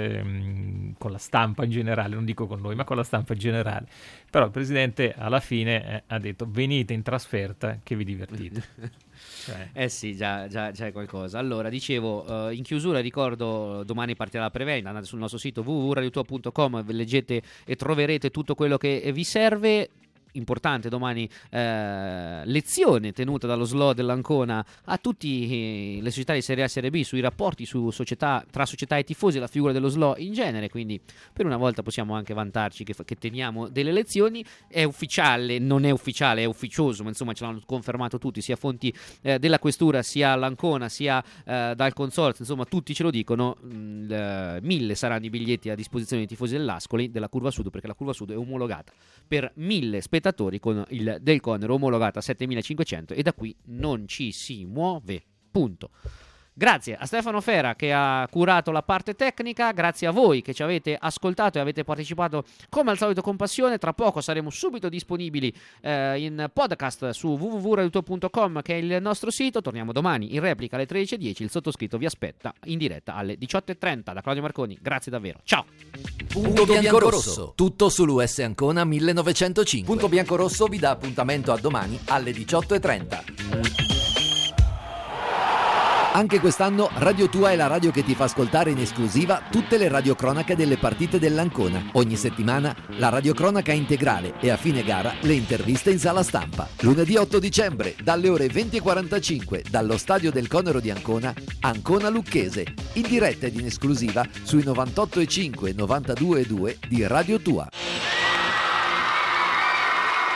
ehm, con la stampa in generale, non dico con noi, ma con la stampa in generale. Però il presidente alla fine eh, ha detto: venite in trasferta che vi divertite. Cioè. Eh sì, già, già, già è qualcosa. Allora, dicevo, eh, in chiusura ricordo, domani partirà la prevendita, andate sul nostro sito w w w punto radio tua punto com, leggete e troverete tutto quello che vi serve. Importante domani eh, lezione tenuta dallo S L O dell'Ancona a tutte eh, le società di Serie A e Serie B sui rapporti su società, tra società e tifosi e la figura dello S L O in genere, quindi per una volta possiamo anche vantarci che, che teniamo delle lezioni. È ufficiale, non è ufficiale, è ufficioso, ma insomma ce l'hanno confermato tutti, sia fonti eh, della questura, sia l'Ancona, sia eh, dal consorzio, insomma tutti ce lo dicono. Mh, eh, mille saranno i biglietti a disposizione dei tifosi dell'Ascoli, della Curva Sud, perché la Curva Sud è omologata per mille spettatori con il Del Conero omologata a settemilacinquecento e da qui non ci si muove, punto. Grazie a Stefano Fera che ha curato la parte tecnica, grazie a voi che ci avete ascoltato e avete partecipato come al solito con passione. Tra poco saremo subito disponibili eh, in podcast su w w w punto radio tua punto com, che è il nostro sito. Torniamo domani in replica alle tredici e dieci, il sottoscritto vi aspetta in diretta alle diciotto e trenta da Claudio Marconi. Grazie davvero, ciao. Punto Biancorosso, tutto sull'U S Ancona millenovecentocinque. Punto Biancorosso vi dà appuntamento a domani alle diciotto e trenta. Anche quest'anno Radio Tua è la radio che ti fa ascoltare in esclusiva tutte le radiocronache delle partite dell'Ancona. Ogni settimana la radiocronaca integrale e a fine gara le interviste in sala stampa. Lunedì otto dicembre dalle ore venti e quarantacinque dallo stadio del Conero di Ancona, Ancona Lucchese, in diretta ed in esclusiva sui novantotto e cinque e novantadue e due di Radio Tua.